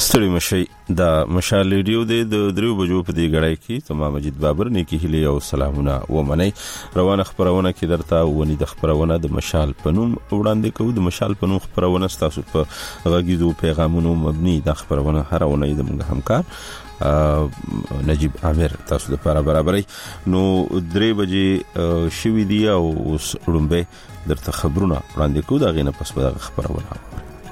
ستړي مشي د مشال ریډیو د دریو بجو په دی غړای کې تمام مجید بابر نیکی هلي او سلامونه ومني روانه خبرونه کې درته ونی د خبرونه د مشال پنوم وړاندې کوو د مشال پنوم خبرونه تاسو په غږیزو پیغامونو مبني د خبرونه هرونه د موږ همکار نجیب عامر تاسو لپاره برابرې نو 3 بجې شوي دی او وړاندې درته خبرونه وړاندې کوو دا غینه پس په خبرونه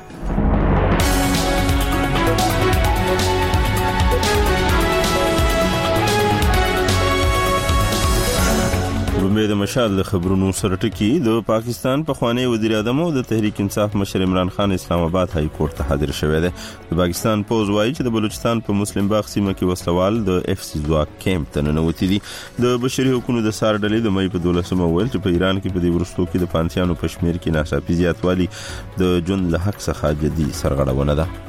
د مشال د خبرونو سره ټکی د پاکستان په خوانی وزیر اعظم او د تحریک انصاف مشر عمران خان اسلام آباد های کورټ ته حاضر شوی دی د پاکستان پوز وایي چې د بلوچستان په مسلم باغ سیمه کې وسلوال د اف سی ځواک کیمپ ته ننوتي دي د بشري حقوقو د سار ډلې د مې په 12 ویل چې په ایران کې په دې ورستو کې د پانسیانو په شمیر کې ناڅاپي زیاتوالی د جون له حق څخه جدي سرغړونه ده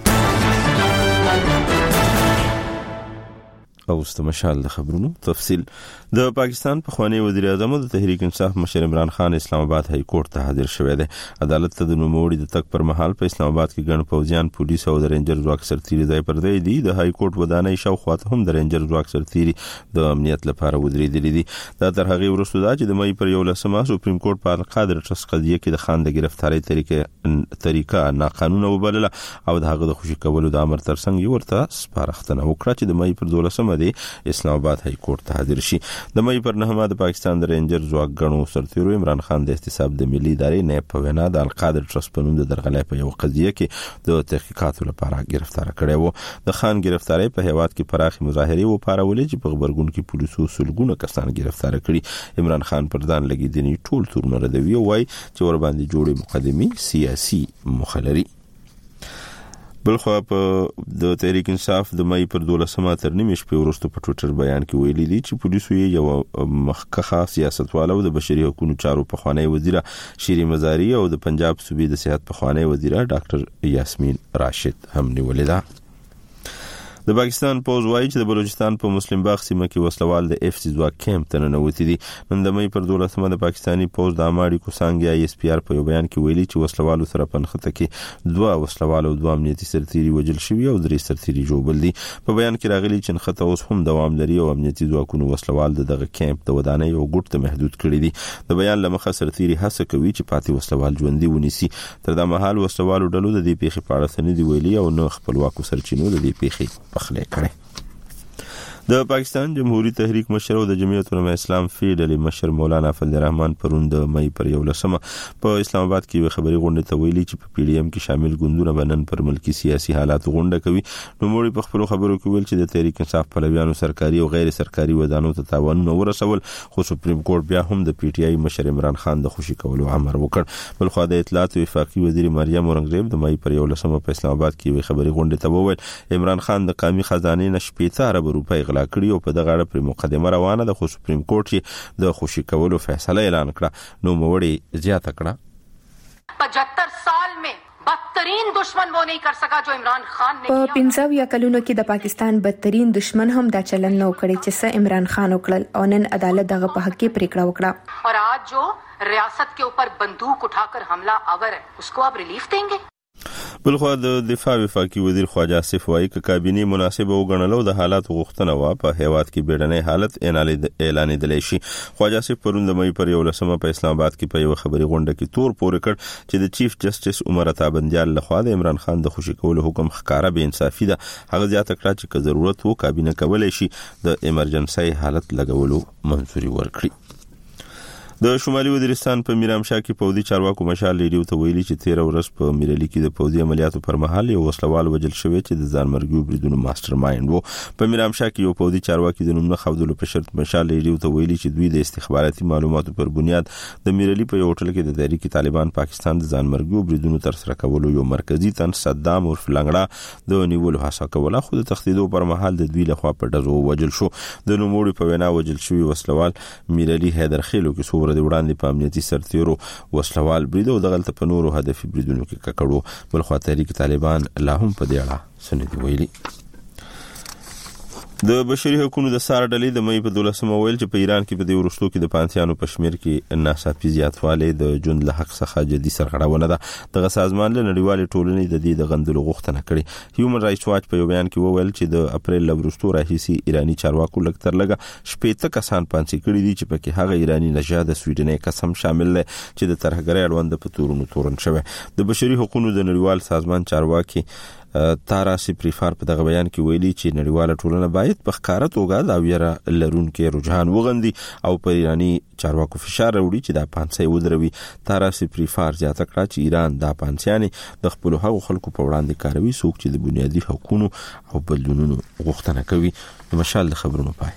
او مشال د خبرونو تفصیل د پاکستان په خوانی وزیر اعظم د تحریک انصاف مشر عمران خان اسلام آباد های کورټ ته حاضر شوی دی عدالت ته د نوموړي د تک پر مهال په اسلام آباد کې ګڼ پوځیان پولیس او د رینجر ځواک سرتیري ځای پر دی د های کورټ ودانۍ شاوخوا هم د رینجر ځواک سرتیري د امنیت لپاره ودرېدلي دي دا تر هغه وروسته دا چې د مې پر 11 سپریم کورټ په القادر ټرس قضیه کې د خان د گرفتاری طریقه ناقانونه وبلله او د هغه د خوشي کولو د امر ترڅنګ یو ورته سپارښتنه وکړه چې د مې پر 12 اسلام آباد های کورټ ته حاضر شي د مې پر 9 د پاکستان د رینجر ځواک غنو سرتیرو عمران خان د احتساب د ملي ادارې نه په وینا د القادر ټرس په نوم د درغلې په یو قضیه کې د تحقیقاتو لپاره گرفتار کړي وو د خان گرفتاری په هیواد کې پراخي مظاهره و پارولې چې په خبرګون کې پولیسو سلګونه کسان گرفتار کړي عمران خان پر ځان لګیدنی ټول تورونه ردوي وای چې ور باندې جوړې مقدمي سیاسي مخالري بلخو په د تحریک انصاف د مې پر 12 تر نیمه شپې وروسته په ټوئیټر بیان کې ویلي دي چې پولیسو یو مخکخه سیاستوالو د بشري حقوقو چارو په خوانی وزیر شيري مزاري او د پنجاب صوبې د صحت په خوانی وزیر ډاکټر یاسمین راشد هم نیولې ده د پاکستان پوز وایي چې د بلوچستان په مسلم باغ سیمه کې وسلوال د اف سی ځواک کیمپ ته ننوتي دي نن د مې پر 12 د پاکستانی پوز د اماړي کوسانګ یا اس پی آر په یو بیان کې ویلي چې وسلوالو سره پنخته کې 2 وسلوال او 2 امنیتي سرتیري وجل شوی او 3 سرتیري جوړبل دي په بیان کې راغلي چې نخته اوس هم دوام لري او امنیتي ځواکونو وسلوال دغه کیمپ د ودانۍ او ګټ ته محدود کړی دي د بیان لمخه سرتیري هڅه کوي چې پاتې وسلوال ژوندۍ ونیسي تر دا مهال وسلوالو ډلو د دې پیښې په اړه څه نه دی ویلي او نو خپلواکو سرچینو د دې پیښې پخلې کړي د پاکستان جمهوریت تحریک مشر او د جمعیت علماء اسلام فیډل مشر مولانا فضل الرحمن پروند مې پر 11 په اسلام آباد کې خبري غونډه ته ویلي چې په پی ډی ایم کې شامل ګوندونه بنن پر ملکی سیاسي حالات غونډه کوي نو موږ په خپل خبرو کې ویل چې د تحریک انصاف پلویانو سرکاري او غیر سرکاري ودانو ته تاوان نو ورسول خو سپریم کورټ بیا هم د پی ټی آی مشر عمران خان د خوشي کولو امر وکړ بل خو د اطلاعات او وفاقي وزیر مریم اورنګزیب د مې پر 11 په اسلام آباد کې خبري غونډه ته وویل عمران خان د قومي خزانه نشپېته ارب روپۍ غلا کړی او په دغه پر مقدمه روانه د سپریم کورټ د خوشي کولو فیصله اعلان کړه نو موړي زیاته کړه 75 سال میں بدترین دشمن وہ نہیں کر سکا جو عمران خان نے په 15 کلونو کې د پاکستان بدترین دشمن هم دا چلن نو کړی چې څه عمران خان وکړل او نن عدالت دغه په حق کې پریکړه وکړه اور آج جو ریاست کے اوپر بندوق اٹھا کر حملہ آور ہے اس کو آپ ریلیف دیں گے بلخو د دفاع وفاقي وزیر خواجه آصف وایي ک کابینه مناسبه وګڼلو د حالات غوښتنه وا په هیواد کې بیړنۍ حالت اعلان دلې شي خواجه آصف پروند مې پر 11 په اسلام آباد کې په یو خبري غونډه کې تور پورې کړ چې د چیف جسټس عمر عطا بندیال لخوا د عمران خان د خوشي کولو حکم ښکارا به انصافي ده هغه زیاته کړه چې ضرورت وو کابینه کولای شي د ایمرجنسي حالت لګولو منځوري ورکړي د شمالي وزیرستان په میرامشاه کې پوځي چارواکو مشال ریډیو ته ویلي چې 13 ورځ په میرالي کې د پوځي عملیاتو پر مهال یو وسلوال وجل شوی چې د ځانمرګي بریدونو ماستر مایند وو په میرامشاه کې یو پوځي چارواکي د نوم نه خودلو په شرط مشال ریډیو ته ویلي چې دوی د استخباراتي معلوماتو پر بنیاد د میرالي په یو هوټل کې د تحریک طالبان پاکستان د ځانمرګي بریدونو تر سره کولو یو مرکزی تن صدام عرف لنګړه د نیولو هڅه کوله خو د تخدیدو پر مهال د دوی لخوا په ډزو وجل شو د نوموړي په وینا وجل شوی وسلوال میرالي حیدر خیلو کې سور د وړاندې په سرتیرو وسلوال برید او دغلت په نورو هدفي بریدونو کې ککړو بل خو تحریک طالبان لا هم په دې اړه سندې ویلي د بشري حقوقو د سار ډلې د مې په 12 ویل چې په ایران کې په دې ورستو کې د پانتیانو په شمیر کې ناڅاپي زیاتوالی د ژوند له حق څخه جدي سرغړونه ده. دغه سازمان له نړیوال ټولنې د دې د غندلو غوښتنه کړې. هیومن رائټس واچ په یو بیان کې وویل چې د اپریل له ورستو راهیسي ایرانی چارواکو لکتر لګه 18 کسان پانسي کړي دي چې پکې هغه ایرانی نژاد سویډنۍ کسم شامل دي چې د ترهګرۍ اړوند په تورونو تورن شوی. د بشري حقوقو د نړیوال سازمان چارواکي تارا سپریفار په دغه بیان کې ویلي چې نړیواله ټولنه باید په ښکاره توګه دا ویره لرونکي رجحان وغندي او په ایرانی چارواکو فشار راوړي چې دا پانسي ودروي. تارا سپریفار زیاته کړه چې ایران دا پانسیانې د خپل هغو خلکو په وړاندې کاروي څوک چې د بنیادي حقوقو او بدلونونو غوښتنه کوي. د مشال د خبرونو پای.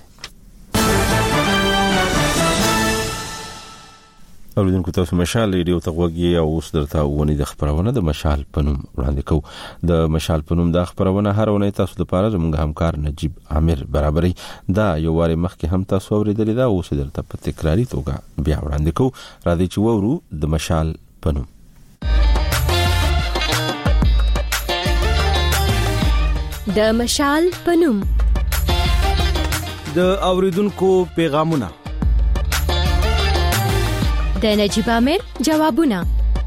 اوریدونکو تاسو مشال ریډیو ته غوږی او اوس درته ونی د خبرونه د مشال پنوم وړاندې کوم. د مشال پنوم د خبرونه هر ونی تاسو لپاره زموږ همکار نجیب عامر برابرې دا یو واره مخکې هم تاسو اوریدلې دا اوس درته په تکراری توګه بیا وړاندې کوم. را دي چې وورو د مشال پنوم. د مشال پنوم د اوریدونکو پیغامونه د نجیب عامر جوابونه.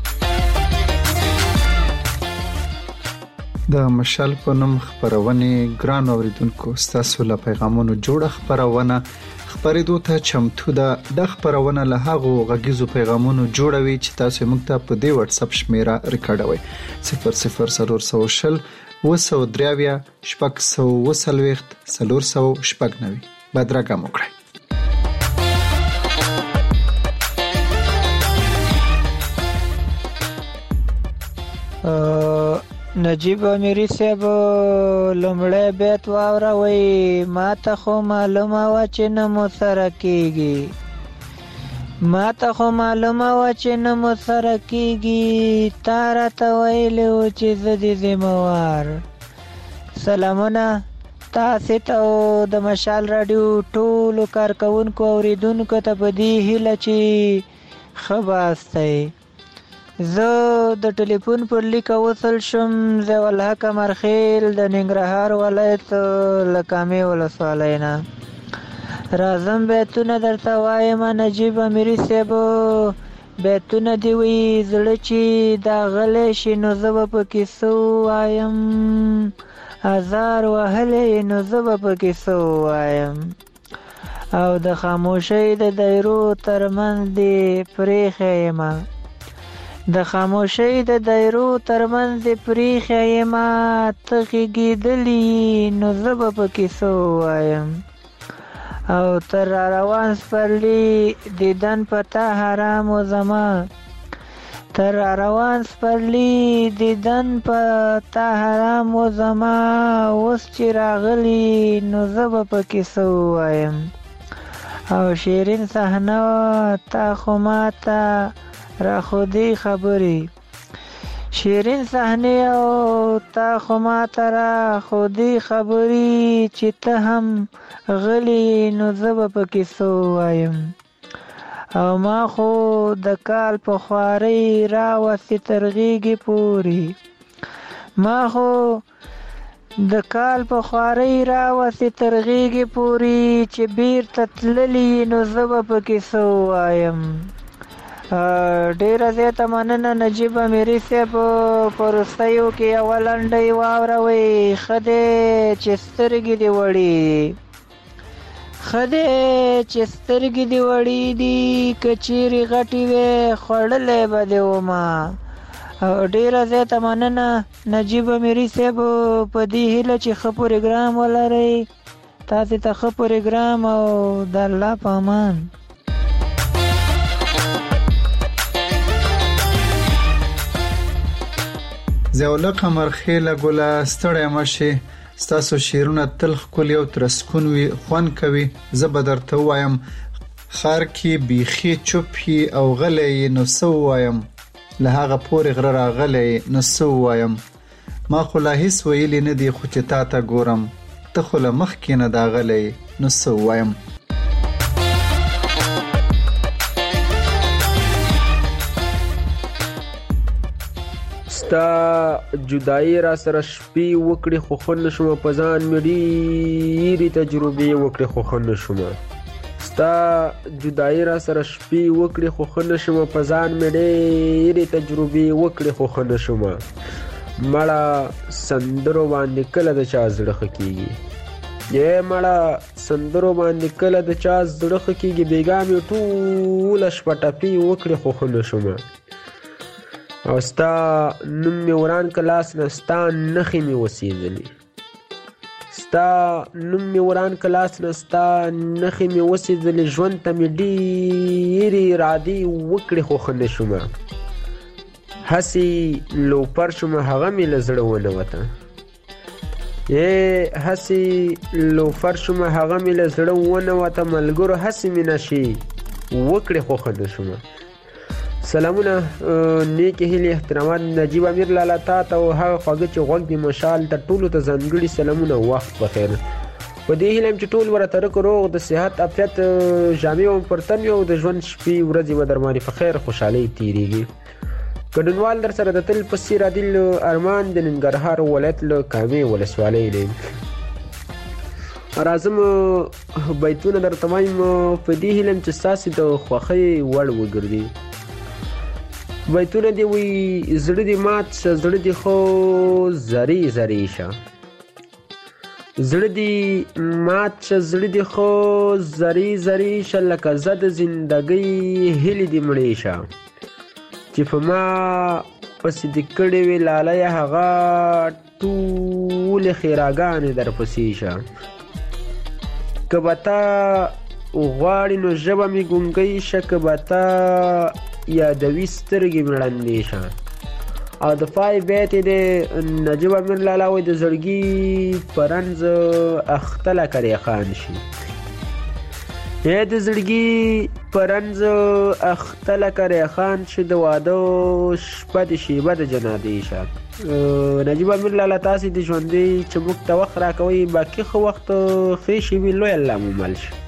د مشال په نوم خبرونه ګران اوریدونکو ستاسو له پیغامونو جوړه خبرونه خبرېدو ته چمتو ده. د خبرونه له هغه غږیزو پیغامونو جوړوي چې تاسو موږ ته په دې واتس اپ شمیره ریکارډوي 0040 وسودریاویا شپږ سو وسلويخت 490 بدرګه موکړئ. نجیب امیری صاحب لمړی بیت واوروي ما ته خو معلومه و چې نه مو سره کېږي ما ته خو معلومه و چې نه مو سره کېږي تا راته ویلي و چې زه دې ذمهوار. سلامونه تاسې ته د مشال راډیو ټولو کارکوونکو اوریدونکو ته په دې هیله چې ښه باستی. زه د ټلیفون پر لیک وصل شم ضیاء الحق مرخیل د ننګرهار ولایت له کامې ولسوالۍ نه راځم بیتونه درته وایم نجیب امیری صاحب بیتونه دې وي زړه چې دا غلی شي نو زه به پکې څه ووایم ازار وهلی نو زه به پکې څه ووایم او د خاموشۍ د دایرو ترمنځ دې پرېښی یمه د خاموشۍ د دایرو ترمنځ دې پرېښی یمه ته غږېدلي نو زه به پکې څه ووایم او تر را روان سپرلي دیدن په تا حرام و زما تر را روان سپرلي دیدن په تا حرام و زما اوس چې راغلي نو زه به پکې څه ووایم او شیرین صحنه تا خو ماته را خودی خبری شیرین صحنه او تا خو ماته را خودی خبری چې ته هم غلی نو زه به پکې څه ووایم او ما خو د کال په خوارۍ راوستې تر غېږې پورې ما خو د کال په خوارۍ راوستې تر غېږې پورې چې بیرته تللي نو زه به پکې څه ووایم. ډیره زیاته مننه نجیب امیری صاحب په وروستیو کې یوه لنډۍ واوروئ ښه دی چې سترګې دې وړې ښه دی چې سترګې دې وړې دي که چیرې غټې وې خوړلی به دې ومه. ډیره زیاته مننه نجیب امیری صاحب په دې هیله چې ښه پروګرام ولرئ. تاسې ته ښه پروګرام او د الله په امان. ضیاء الحق مرخیل ګله ستړی مشه ستاسو شیرونه تل ښکلي او ترسکون وي خوند کوي. زه به درته ووایم خار کې بیخي چوپ او غلی نو څه ووایم له هغه پورې غره راغلی نو څه ووایم ما خو لا هیڅ ویلي نه دي خو چې تا ته ګورم ته خو له مخکې نه دا غلی نو څه ووایم. ستا جدایي را سره شپې وکړې خو ښه نه شومه په ځان مې ډېرې تجربې وکړې خو ښه نه شومه ستا جدایي را سره شپې وکړې خو ښه نه شومه په ځان مې ډېرې تجربې وکړې خو ښه نه شومه مړه سندرو باندې کله د چا زړه ښه کېږي مړه سندرو باندې کله د چا زړه ښه کېږي بېګا مې ټوله شپه ټپې وکړې خو ښه نه شومه او ستا نوم مې وران که لاس نه ستا نښې مې وسېزلې ستا نوم مې وران که لاس نه ستا نښې مې وسېزلې ژوند ته مې ډېرې ارادې وکړې خو ښه نه شومه هسې لوپر شومه هغه مې له زړه ونوته هسې لوفر شومه هغه مې له زړه ونوته ملګرو هسې مې نشي وکړې خو ښه نه شومه سلامونه نیکې هیلې احترامات نجیب امیر لالا تا ته او هغه خواږه چې غوږ دې مشال ته ټولو ته ځانګړي سلامونه وخت بخیر په دې هیله یم چې ټول ورته رک روغ د صحت عافیت جامې هم پر تن وي او د ژوند شپې ورځې به در باندې په خیر خوشحالۍ تېرېږي ګډونوال در سره د تل په څېر عادل ارمان د ننګرهار ولایت له کامې ولسوالۍ دی راځم بیتونه درته وایم په دې هیله یم چې ستاسې د خوښۍ وړ وګرځي بیتونه دې وي زړه دې مات شه زړه دې خو زری زری شه زړه دې مات شه زړه دې خو زری زری شه لکه زه د زندګۍ هیلې دې مړې شه چې په ما پسې دې کړې وې لالیه هغه ټولې ښېراګانې در پسې شه که به تا غواړې نو ژبه مې ګونګۍ شه که به تا یادوي سترګې مې ړندې شه او د پای بیت یې د نجیب امیر لالا وایي د زړګي په رنځ اخته لکه ریحان شي د زړګي په رنځ اخته لکه ریحان شي د واده شپه د شیبه د جنادې شه نجیب امیر لالا تاسې د ژوندۍ چې موږ ته وخت راکوئ باقي ښه وخت ښې شوي لوی الله مو مل شه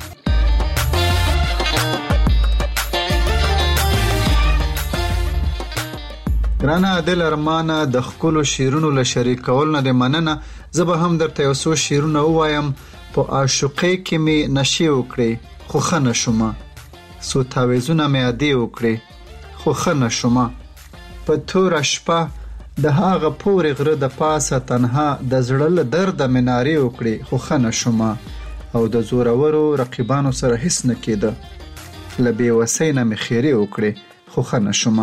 ګرانه عادل ارمانه د ښکلو شعرونو له شریکولو نه دې مننه زه به هم درته یو څو شعرونه ووایم په عاشقۍ کې مې نشې وکړې خو ښه نه شومه څو تاویزونه مې عادي وکړې خو ښه نه شومه په توره شپه د هغه پورې غره د پاسه تنها د زړه له درده مې نارې وکړې خو ښه نه شومه او د زورورو رقیبانو سره هیڅ نه کېده له بېوسۍ نه مې خیرې وکړې خو ښه نه شومه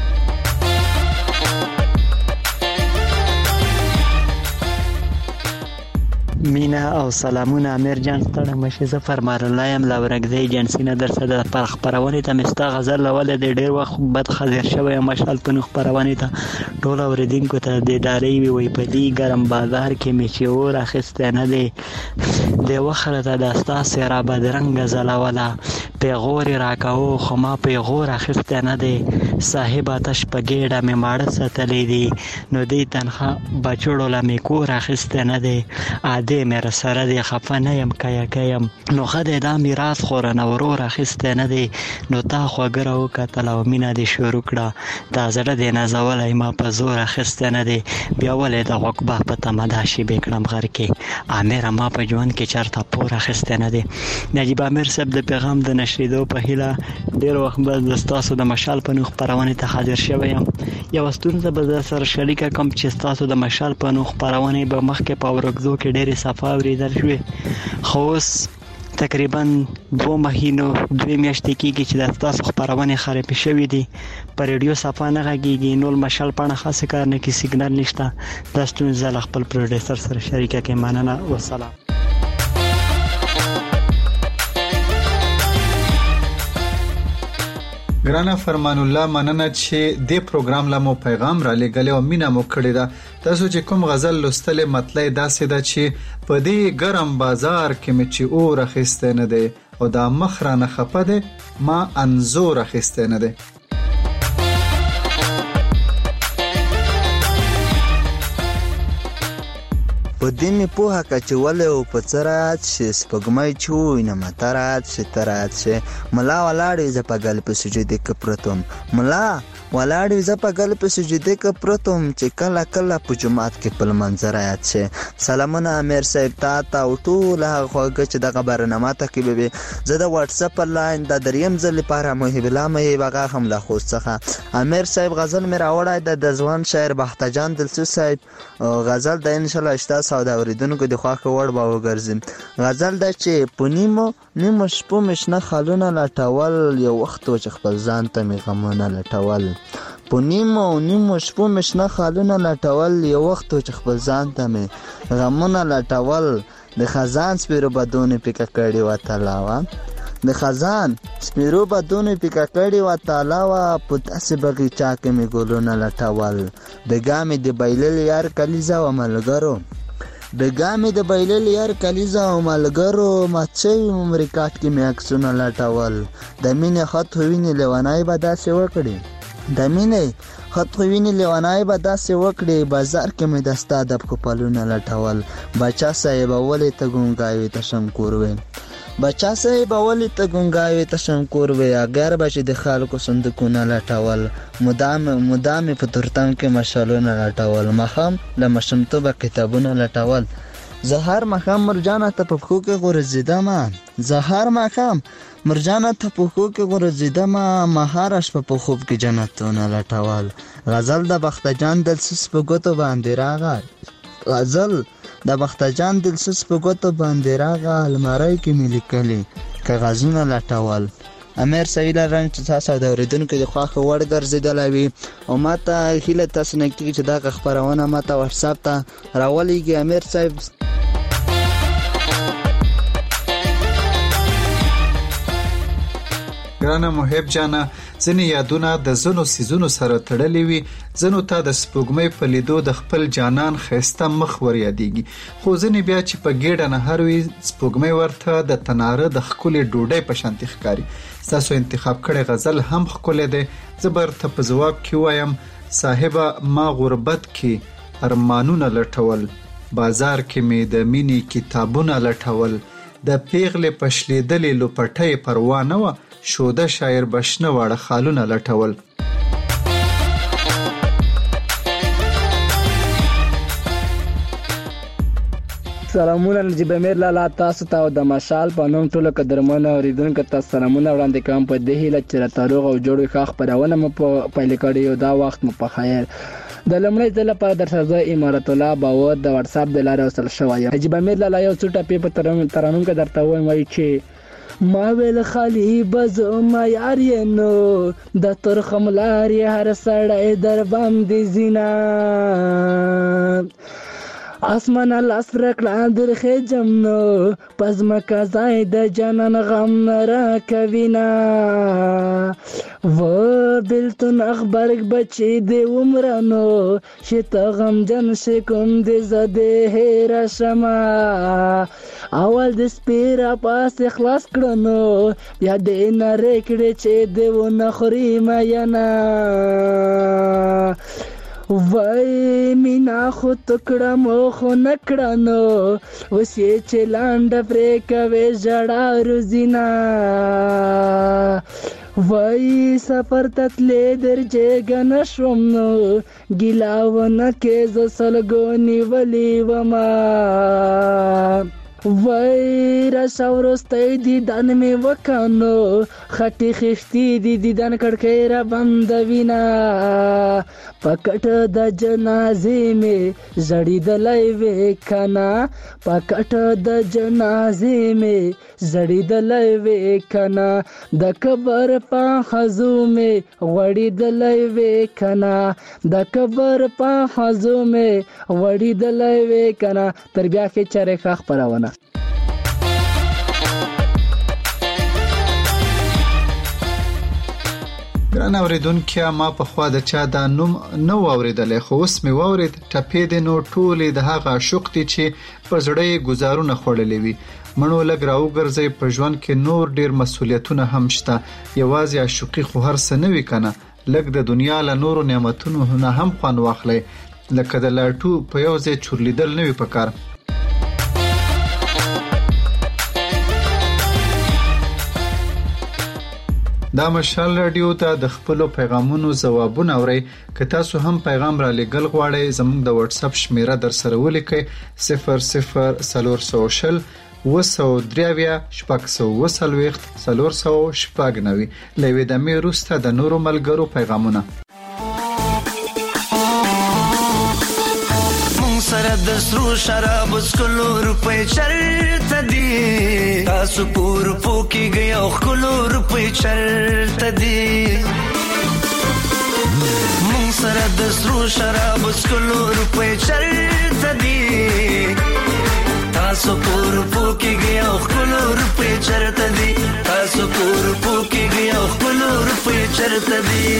مینا او سلامونه امیر جان ستړی مشي زه فرمان الله یم له ورکزۍ ایجنسي نه در سره د خپرونې ته مې ستا غزل لولی دی ډېر وخت بد حاضر شوی یم مشال په نوم خپرونې ته ټولو اورېدونکو ته د ډالۍ وي وایي په دې ګرم بازار کې مې چې اور اخیستی نه دی د وخره ته د ستاسې را بدرنګه ځلوله پیغور یې راکوو خو ما پیغور اخیستی نه دی صاحب آتش په ګېډه مې ماړه ساتلی دی نو دې تنخوا بچوړو له مې کور اخیستی نه دی عادي مې رسره دی خفه نه یم که یم نو ښه دی دا میراث خو رانه ورور اخیستی نه دی نو تا خوږه راوکتل او مینه دې شروع کړه دا زړه دې نازولی ما په زور اخیستی نه دی بیا ولې د عقبه په تمه دا شیبې کړم غر کې امیره ما په ژوند کې چېرته پور اخیستی نه دی نجیب امیر صاحب د پیغام د نشریدو په هیله ډېر وخت به د ستاسو د مشال په نوم خپرونې ته حاضر شوی یم یوه ستونزه به در سره شریکه کړم چې ستاسو د مشال په نوم خپرونې به مخکې په ورکزو کې ډېرې صفا اورېدل شوې خو اوس تقریبا 2 میاشتې کېږي چې د ستاسو خپرونې خرابې شوې دي په ریډیو صفا نه غږېږي نور مشال پاڼه خاصه کار نه کوي سیګنال نشته دا ستونزه له خپل پروډیوسر سره شریکه کړئ مننه والسلام ګرانه فرمان الله مننه چې دې پروګرام له مو پیغام را لګلې او مینا مو کړی دا تاسو چې کوم غزل لوستلې مطلب داسې ده چې په دې ګرم بازار کې مې چې اور اخیسته نه دی او دا مخ را نه خپه دی ما انزور اخیسته نه دی په دې مې پوهه که چې ولې او په څه رات شي سپوږمۍ چې ووینه مته رات شي ته رات شي ملا ولاړې زه په ګل په سجدې کې پروت وم ملا ولاړ وي. زه په ګل په سجده کې پروت وم چې کله کله په جومات کې په لمانځه رایاد شي. سلامونه امیر صاحب ته او ټول هغه خواږه چې دغه برنامه تعقیبوي. زه د واتساپ لاین د دریم ځل لپاره محب الله محب هغه هم له خوست څخه امیر صاحب غزل مې راوړی د ځوان شاعر بختجان دلسوز صاحب غزل د ان شاء الله اشتا سود اوریدونکو د خواخ وړ به وګرځم. غزل د چې پونیمو نیمو شپو مشنه خالونه لټول یو وخت چې خپل ځان ته می غمونه لټول. پونیمو شپو مشنه خالونه لټول یو وخت چې خپل ځان ته می غمونه لټول. د خزان سپیرو بدون پیکا کړي و تلاوا د خزان سپیرو بدون پیکا کړي و تلاوا پتاسه بغیچا کې می ګلونه لټول. بګامې د بایلل یار کلیزا و ملګرو بګامې د بایلل یار کلیزا و ملګرو ماچوي ممریکات کې می عکسونه لټول. د مینې خط ویني لیوانای به داسې وکړي د مینې خط ویني لیوانای به داسې وکړي. بازار کې مې د ستا د پښو پلونه لټول. بچا صاحب ولې ته ګونګاوي ته شمکور وې بچا صاحب ولې ته ګونګاوي ته شمکور وې. اگر به چې د خلکو صندوقونه لټول. مدام په تورتم کې مشالونه لټول. مخام له مشمتوبه کتابونه لټول. زه هر مخام مرجانه ته په پښو کې غورځېدم زه هر مخام مرجانه ته په پښو کې غورځېدم مهارش په خوب کې جنتونه لټول. غزل د بختجان دلسوز په ګوتو باندې راغی غزل د بختجان دلسوز په ګوتو باندې راغی. المارۍ کې مې لیکلي کاغذونه لټول. امیر سویل رنګ چې تاسو د اوریدونکو د خواخ وړ ګرځیدلی وي او ماته هیله تاسو نه کیږي چې دا خبرونه ماته واتساپ ته راولېږي. امیر صاحب ګرانه محب جانا ځینې یادونه د ځینو سیزونو سره تړلې وي. ځینو ته د سپوږمۍ په لیدو د خپل جانان ښایسته مخ ور یادېږي خو ځینې بیا چې په ګېډه نهر وي سپوږمۍ ورته د تناره د ښکلې ډوډۍ په شانتې ښکاري. ستاسو انتخاب کړی غزل هم ښکلی دی. زه به ورته په ځواب کې وایم صاحبه ما غربت کې ارمانونه لټول. بازار کې مې د مینې کتابونه لټول. د پیغلې پشلیدلې لوپټۍ پروا نه وه شوده شاعر بشنه واړه خالونه لټول. سلامونه نجیب امیر لالا تاسو ته د مشال په نوم ټولو قدرمنو اوریدونکو ته سلامونه وړاندې کوم په دې هیله چې راته او جوړ ښه خبرونه مو په پیل کړی یو دا وخت مو په خیر. د لمړي ځل لپاره د سزا امارت الله باور د واتس اپ د لارې وصل شوی. نجیب امیر لالا یو څه ټپې په ترانو کې درته وایم چې ما ویل خالی بزو ما یارینو د تر خملاري هر سړی در باندې زینا اسمان لاس رکړه درخه جمنو پزما کا زائد جنن غم را کوینا و بلتون اخبارک بچی دی عمرانو شت غم جن شکم دی زده هرا شما اول د سپیرا پاس اخلاص کړنو یا دې نه رکړې چې دی و نخري مینا وای مینا خو تکړه مو خو نکړنو وسې چې لاند پرې کوي جړا روزینا وای سفر تتلې درځه غنښوم نو ګلاونه کې ز سلګونی ولی وما وای را شاورستې دي دان می وکانو خټي خشتي دي دان کړکې را بند وینا پکټ د جنازې می زړی دلای وکنا پکټ د جنازې می زړی دلای وکنا د قبر په حزو می وړی دلای وکنا د قبر په حزو می وړی دلای وکنا تر بیا کې چرې خبرونه ګران اوریدونکو ما په خوا د چا دا نوم نو اوریدل خو اوس می واورید ټپې د نو ټولې د هغه عشق تی چې په زړې گزارونه خړلې وي مړو لګ راو ګرځي په ژوند کې نور ډیر مسولیتونه هم شته یوازې عشقي خو هر څه نه وی کنه لګ د دنیا له نور نعمتونو نه هم خوان واخلې لکه د لاټو په یو ځای چورلیدل نه وی پکار دا مشال رادیو ته د خپل پیغامونو ځوابونه اورئ. که تاسو هم پیغام را لېږل غواړئ زموږ د واتس اپ شمیره در سره ولیکئ 0040 203 شپږ 490 لوي د مې روسته د نورو ملګرو پیغامونه. سره د سرو شراب سکلو روپۍ چرته دي تاسو پور پوکیږئ او خلو روپۍ چرته دي مون سره د سرو شراب سکلو روپۍ چرته دي تاسو پور پوکیږئ او خلو روپۍ چرته دي تاسو پور پوکیږئ او خلو روپۍ چرته دي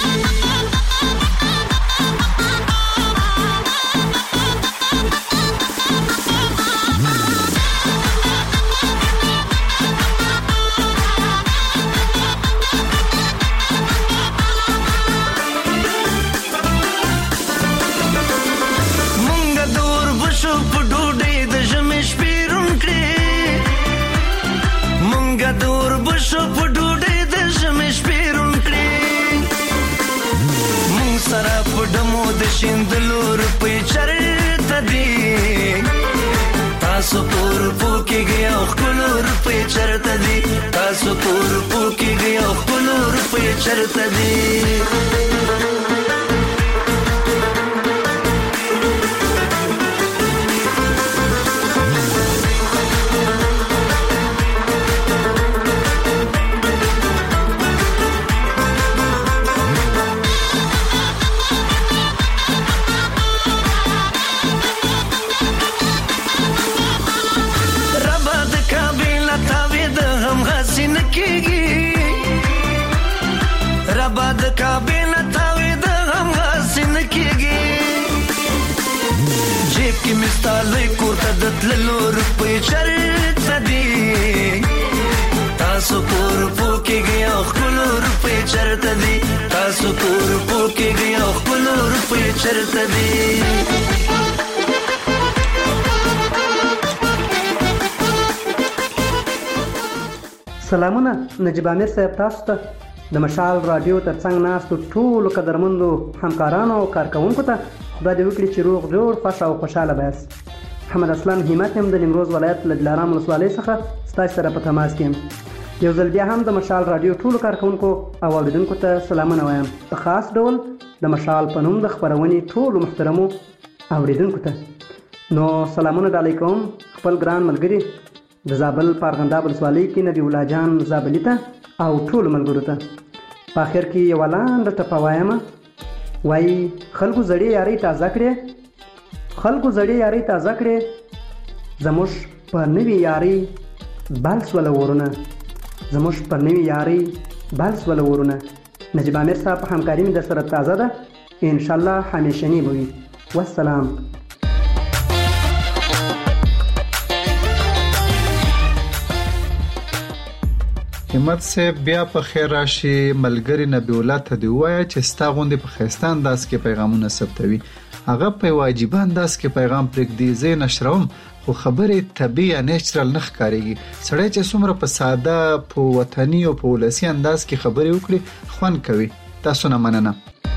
شیندلو روپۍ چرته دي تاسو پور پوکیږئ او خپلو روپۍ چرته دي تاسو پور پوکیږئ او خپلو روپۍ چرته دي رباد کابل تاوی د غم غسن کیږي جیب کې مستالې کوته د تللو روپۍ چرته دي تاسو پور پوکیږئ او خپلو روپۍ چرته دي تاسو پور پوکیږئ او خپلو روپۍ چرته دي سلامونه نجیب امیر صاحب تاسو ته د مشال رادیو ترڅنګ ناستو ټولو قدرمندو همکارانو او کارکونکو ته خدای دې وکړي چې روغ جوړ خوښ او خوشاله باسي. محمد اسلام همت هم د نیمروز ولایت له دلارام ولسوالۍ څخه ستاسو سره په تماس کې یم. یو ځل بیا هم د مشال رادیو ټولو کارکونکو او اوریدونکو ته سلامونه وایم. په خاص ډول د مشال په نوم د خپرونې ټولو محترمو اوریدونکو ته نو سلامونه علیکم. خپل ګران ملګری د زابل پارغنداب ولسوالۍ کې نبی الله جان زابلی ته او ټول ملګرو ته په اخر کې یو لاندې ټپه وایم. وایي خلکو زړې یارۍ تازه کړې زموږ په نوې یارۍ بل سوله ورونه نجیب امیر صاحب په همکاري مې در سره تازه ده انشاءالله همیشنی به وي. والسلام. همت صاحب بیا په خیر راشي. ملګری نبی الله ته دی وایا چې ستا غوندې په خیسته انداز کې پیغامونه ثبتوي. هغه په واجب انداز کې پیغام پرېږدي. زه نشروم خو خبرې طبیعي یا نیچرل نه ښکارېږي. سړی چې څومره په ساده په وطني او په ولسي انداز کې خبرې وکړي خوند کوي. تاسو نه مننه.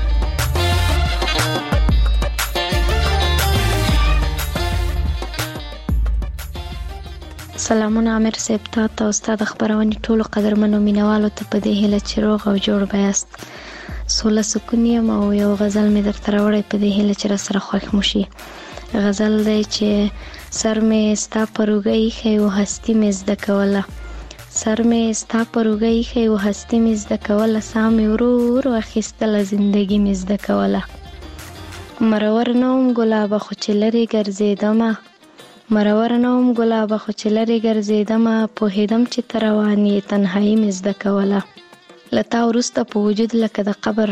سلامونه امیر صاحب ته او استاد خبرونه ټولو قدرمنو مینوالو ته په دې هیله چې روغ او جوړ بیاست. سوله سکون یم او یو غزل مې درته راوړی په دې هیله چې را سره خوښ مو شي. غزل دی چې سر مې ستا پر اوږه ایښی و هستي مې زده کوله ساه مې ورو ورو اخیستله زندګي مې زده کوله. مرور نه وم ګلابه خو چې لرې ګرځېدمه پوهېدم چې ته روان یې تنهایي مې زده کوله. له تا وروسته په وجود لکه د قبر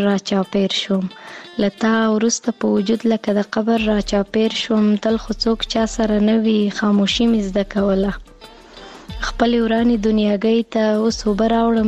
راچاپېر شوم تل خو څوک چا سره نه وي خاموشي مې زده کوله. خپلې ورانې دنیاګۍ ته اوس اوبه راوړم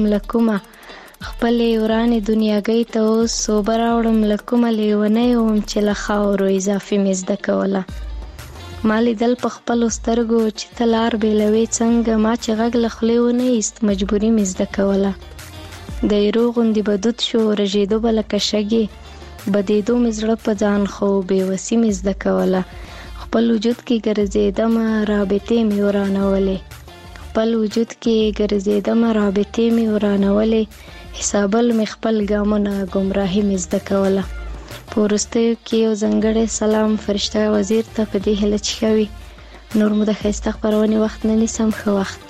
له کومه لیونی وم چې له خاورو اضافي مې زده کوله. ما لیدل په خپلو سترګو چې ته لار بېلوې څنګه ما چې غږ له خولې ونه ایست مجبوري مې زده کوله. د ایرو غوندې بدود شو رژېدو به لکه شګې بدېدو مې زړه په ځان خو بېوسي مې زده کوله خپل وجود کې ګرځېدمه رابطې مې ورانولې حسابل مې خپل ګامونه ګمراهي مې زده کوله په وروستیو کې یو ځانګړی سلام فرشته وزیر ته په دې هیله چې ښه وي نور مو د ښایسته خپرونې وخت نه نیسم ښه وخت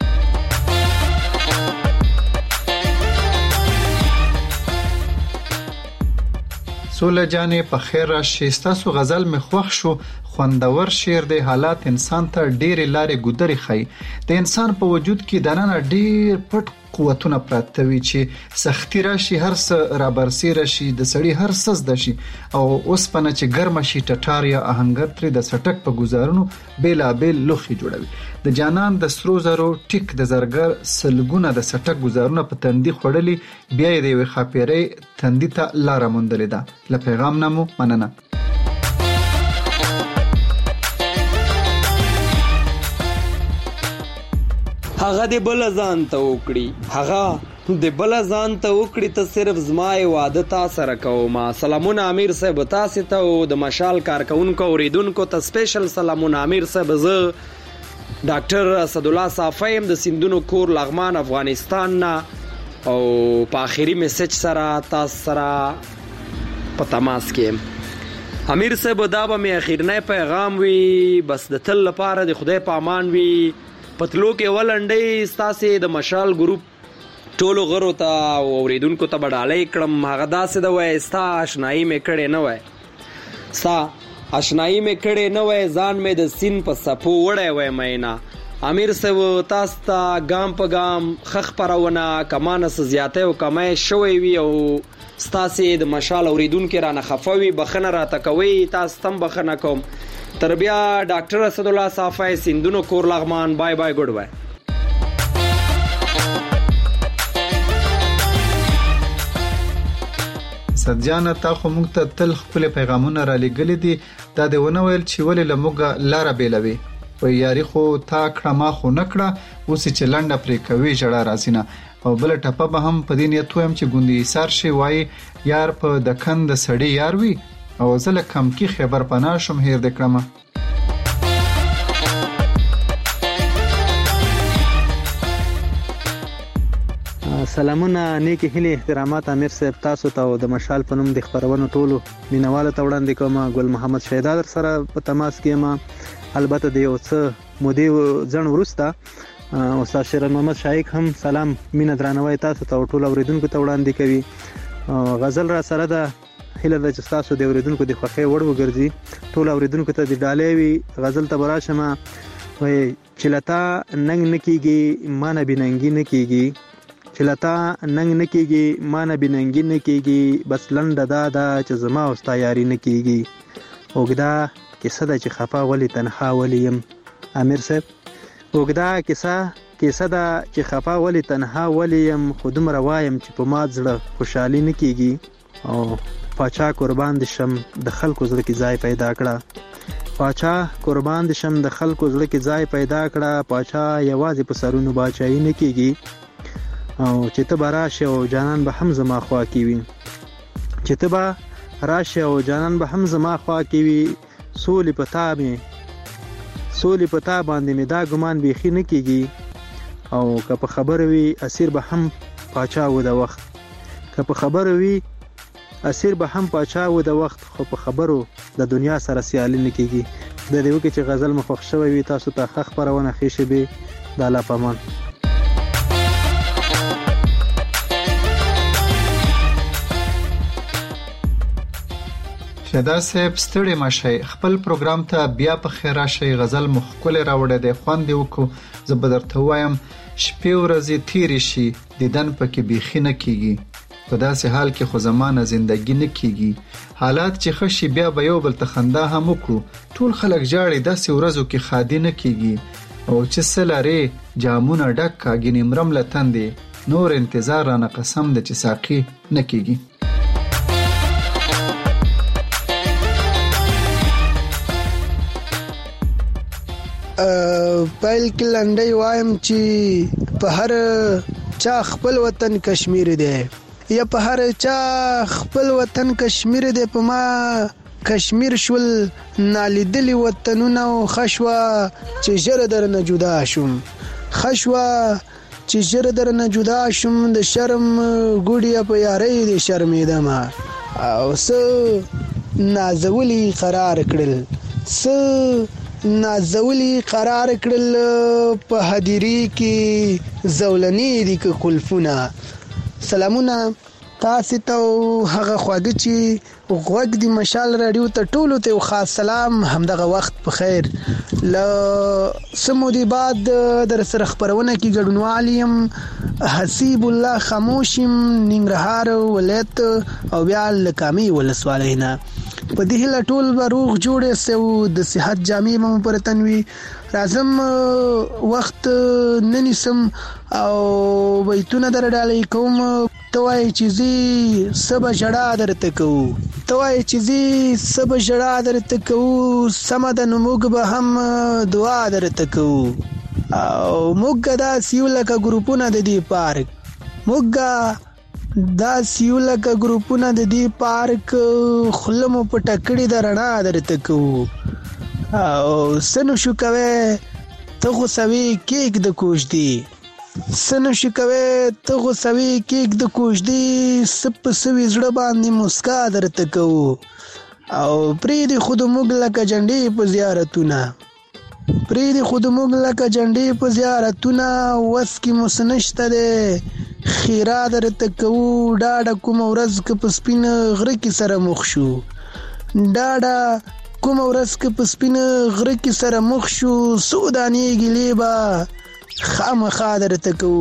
سوله جانې په خیر راشي ستاسو غزل مې خوښ شو خوندور شعر دی حالات انسان ته ډېرې لارې ګودرې ښیي د انسان په وجود کې دننه ډېر پټ قوتونه پراته وي چې سختي راشي هر څه رابرسېره شي د سړي هر څه زده شي او اوسپنه چې ګرمه شي ټټار یا آهنګر ترې د څټک په ګزارونو بېلابېل لوښي جوړوي د جانان د سرو زرو ټیک د زرګر سلګونه د څټک ګزارونه په تندي خوړلي بیا یې د یوې ښاپېرۍ تندي ته لاره موندلې ده له پیغام نه مو مننه هغه د بل ځان ته وکړي ته صرف زما واده تا سره کوم سلامونه امیر صاحب تاسو ته او د مشال کارکونکو اوریدونکو ته سپیشل سلامونه امیر صاحب زه ډاکټر اسد الله صافیم د سندونو کور لغمان افغانستان نه او په اخیری میسج سره تاسو سره په تماس کې امیر صاحب دا به می اخیرنی پیغام وي بس د تل لپاره د خدای په امان وي پتلو کې ولنډي ستاسو د مشال ګروپ ټولو غرو ته اوریدونکو ته بډالۍ کړم هغه داسې د وای ستا آشنایی مې کړې نه وای ځان مې د سین په سپو وړی وای مینا امیر صاحب تاسو ته ګام په ګام خخ پرونه کمانه زیاته او کمای شوي وي او ستاسو د مشال اوریدونکو رانه خفوي بخنه راته کوي تاسو تم بخنه کوم تر بیا ډاکټر اسد الله صافی سندونو کور لغمان بای بای ګډ وای سجانه تا خو موږ ته تل خپل پیغامونه را لګلې دي دا د ونه ویل چې ولې لموګه لار بیلوي وای یاري خو تا کړه ما خو نکړه اوس چې لنډه پرې کوي جړه راسینه او بل ټپه به هم په دې نیت وایم چې ګوندې ایثار شي وای یار په دکند سړی یار وي او زله کم کی خبر پنا شم هیر د کړم سلامونه نیکی هیله احترامات امیر صاحب تاسو ته د مشال په نوم د خبرونو ټولو مینواله ته وړاندې کوم ګل محمد شهدا در سره په تماس کې ما البته د یو څه مودې ځن ورسته استاد شیر محمد شایق هم سلام مینه درنوي تاسو ته ټول اوریدونکو ته وړاندې کوي غزل را سره ده هله د تاسو د اوریدونکو د خوخه وړ وګرځي ټول اوریدونکو ته د ډالې وی غزل ته براشمه وای چلتا ننګ نکیږي مان بننګي نکیږي چلتا ننګ نکیږي مان بننګي نکیږي بس لند دا چې زما او ستا یاري نکیږي وګدا کیسه د چې خفا ولی تنها ولیم امیر صاحب وګدا کیسه دا چې خفا ولی تنها ولیم خودم روایم چې په ما ځړه خوشحالي نکیږي او پاچا قربان دي شم د خلکو زړه کې ځای پیدا کړه پاچا قربان دي شم د خلکو زړه کې ځای پیدا کړه پاچا یوازې په سرونو باچایي نه کیږي او چې ته راشه او جانان به هم زما خوا کی وي چې ته راشه او جانان به هم زما خوا کی وي سولې پتا باندې می دا ګمان بيخي نه کیږي او که په خبر وي اسیر به هم پاچا و د وخت که په خبر وي اسیر به هم پاچا و د وخت خو په خبرو د دنیا سره سیالي نه کیږي د دې وکي چې غزل مخخ شوی وي تاسو ته خخ پرونه خېشه به د الله پامان شدا صاحب ستړي مشه خپل پروګرام ته بیا په خیر راشي غزل مخکله راوړې د خوان دی وکړو زبدرته وایم شپې ورځې تیرې شي دیدن پکې بيخي نه کیږي په داسې حال کې خو زمانه زندگی نه کیږي حالات چې خشي بیا به یو بل تخنده هم وکړو ټول خلک جاړي داسې ورځو کې خادي نه کیږي او چې سلاره جامونه ډک کاګینې مرم لتندې نور انتظار نه قسم د چې ساقي نه کیږي پایل کې لنډي وایم چې په هر چا خپل وطن کشمیر دی یا په هر چا خپل وطن کشمیر دی په ما کشمیر شول نالیدلی وطنونه خشوا چې ژر درنه جدا شم خشوا چې ژر درنه جدا شم د شرم ګوډیا په یارۍ د شرمېدم او څه نازولی قرار کړل څه نازولی قرار کړل په هدیری کې زولنی دي که قلفونه سلامونه تاسو ته هغه خواږه چې غوږ دی مشال رادیو ته ټولو ته خاص سلام همدغه وخت په خیر ل سمودي بعد در سره خبرونه کې ګډونوالیم حسیب الله خاموشم ننګرهار ولایت او بیا لکامي ولسوالینا په دې له ټول روغ جوړه سو د صحت جامع مم پر تنوي رازم وخت ننسم او بیتونه در ډالې کوم توای چیزی سب جړه درته کو توای چیزی سب جړه درته کو سمد نموګ به هم دعا درته کو او موګ دا سیولکه ګروپونه د دې پارک موګ دا سیولکه ګروپونه د دې پارک خلمو په ټکړی درنا درته کو او سنو شو کوي ته خو سوي کېک د کوش دی سنو شو کوي ته خو سوي کېک د کوش دی سپ سوي زړه باندې مسکا درته کو او پری دی خود موږ لکه جنډې په زیارتونه پری دی خود موږ لکه جنډې په زیارتونه وس کې مسنشته ده خیرا درته کو ډاډه کوم ورځ ک په سپین غره کې سره مخ شو ډاډه کوم ورځ ک په سپین غره کې سره مخ شو سودانی ګلیبا خامخا درته کو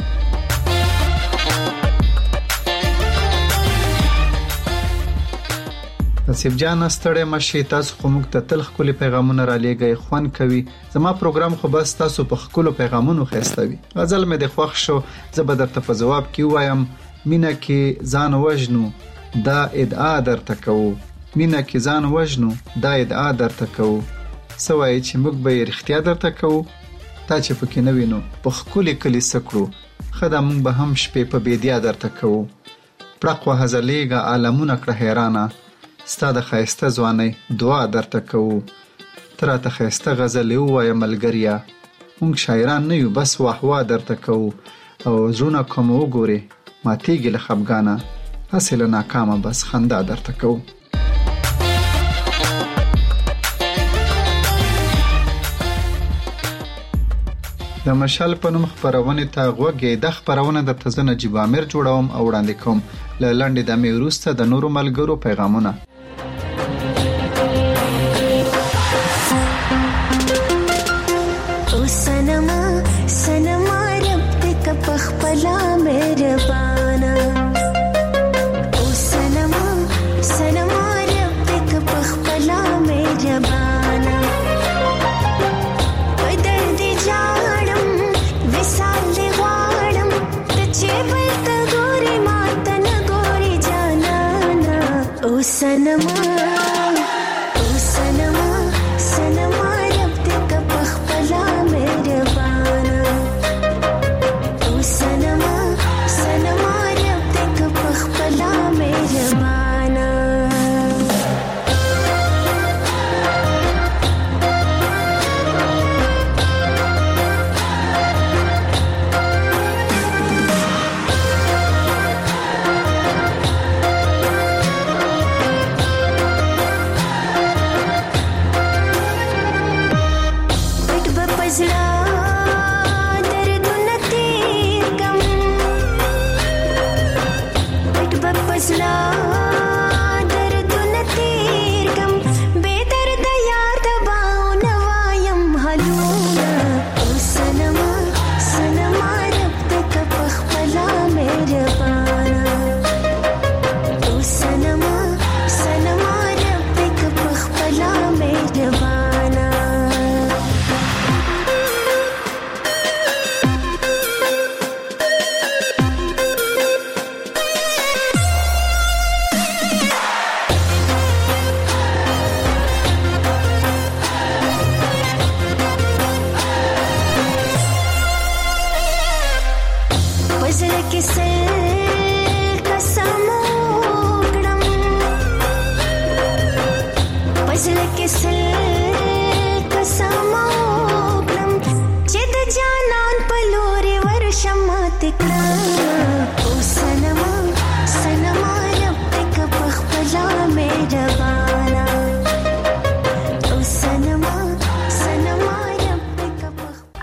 نصیب جان ستړی مشي تاسو خو موږ ته تل خپل پیغامونه را لېږئ خوان کوي زما پروګرام خو بس تاسو په خپل پیغامونو خېستوي غزل مې د خوښ شو زه به درته په جواب کې وایم مینا کې ځان وژنو دا ادعا درته کوو مینا کې ځان وژنو دا ادعا درته کوو سوای چې موږ به رښتیا درته کوو تا چې پکې نه وینو په خپل کلی سکړو خدا موږ به هم شپې په بيدیا درته کوو پړق وهزلېګه عالمونه کړه حیرانه ستا د خایسته ځواني دعا درته کوو تر ته خایسته غزل وای ملګریا موږ شاعران نه یو بس وحوا درته کوو او زونه کوم وګوري ماتېږي له خفګانه حاصل ناکامه بس خندا درته کوو د مشال په نوم خبرونه ته غوږی د خبرونه د تزنه جبامر جوړوم او وړاندې کوم ل لنډې د مې وروسته د نورو ملګرو پیغامونه او سنما سنما رب تک پخپلا مهربانا او سنما سنما رب تک پخپلا مهربانا بدرد جاړم وسال غواړم ته چې بلته ګوري ماته نه ګوري جانانا او سنما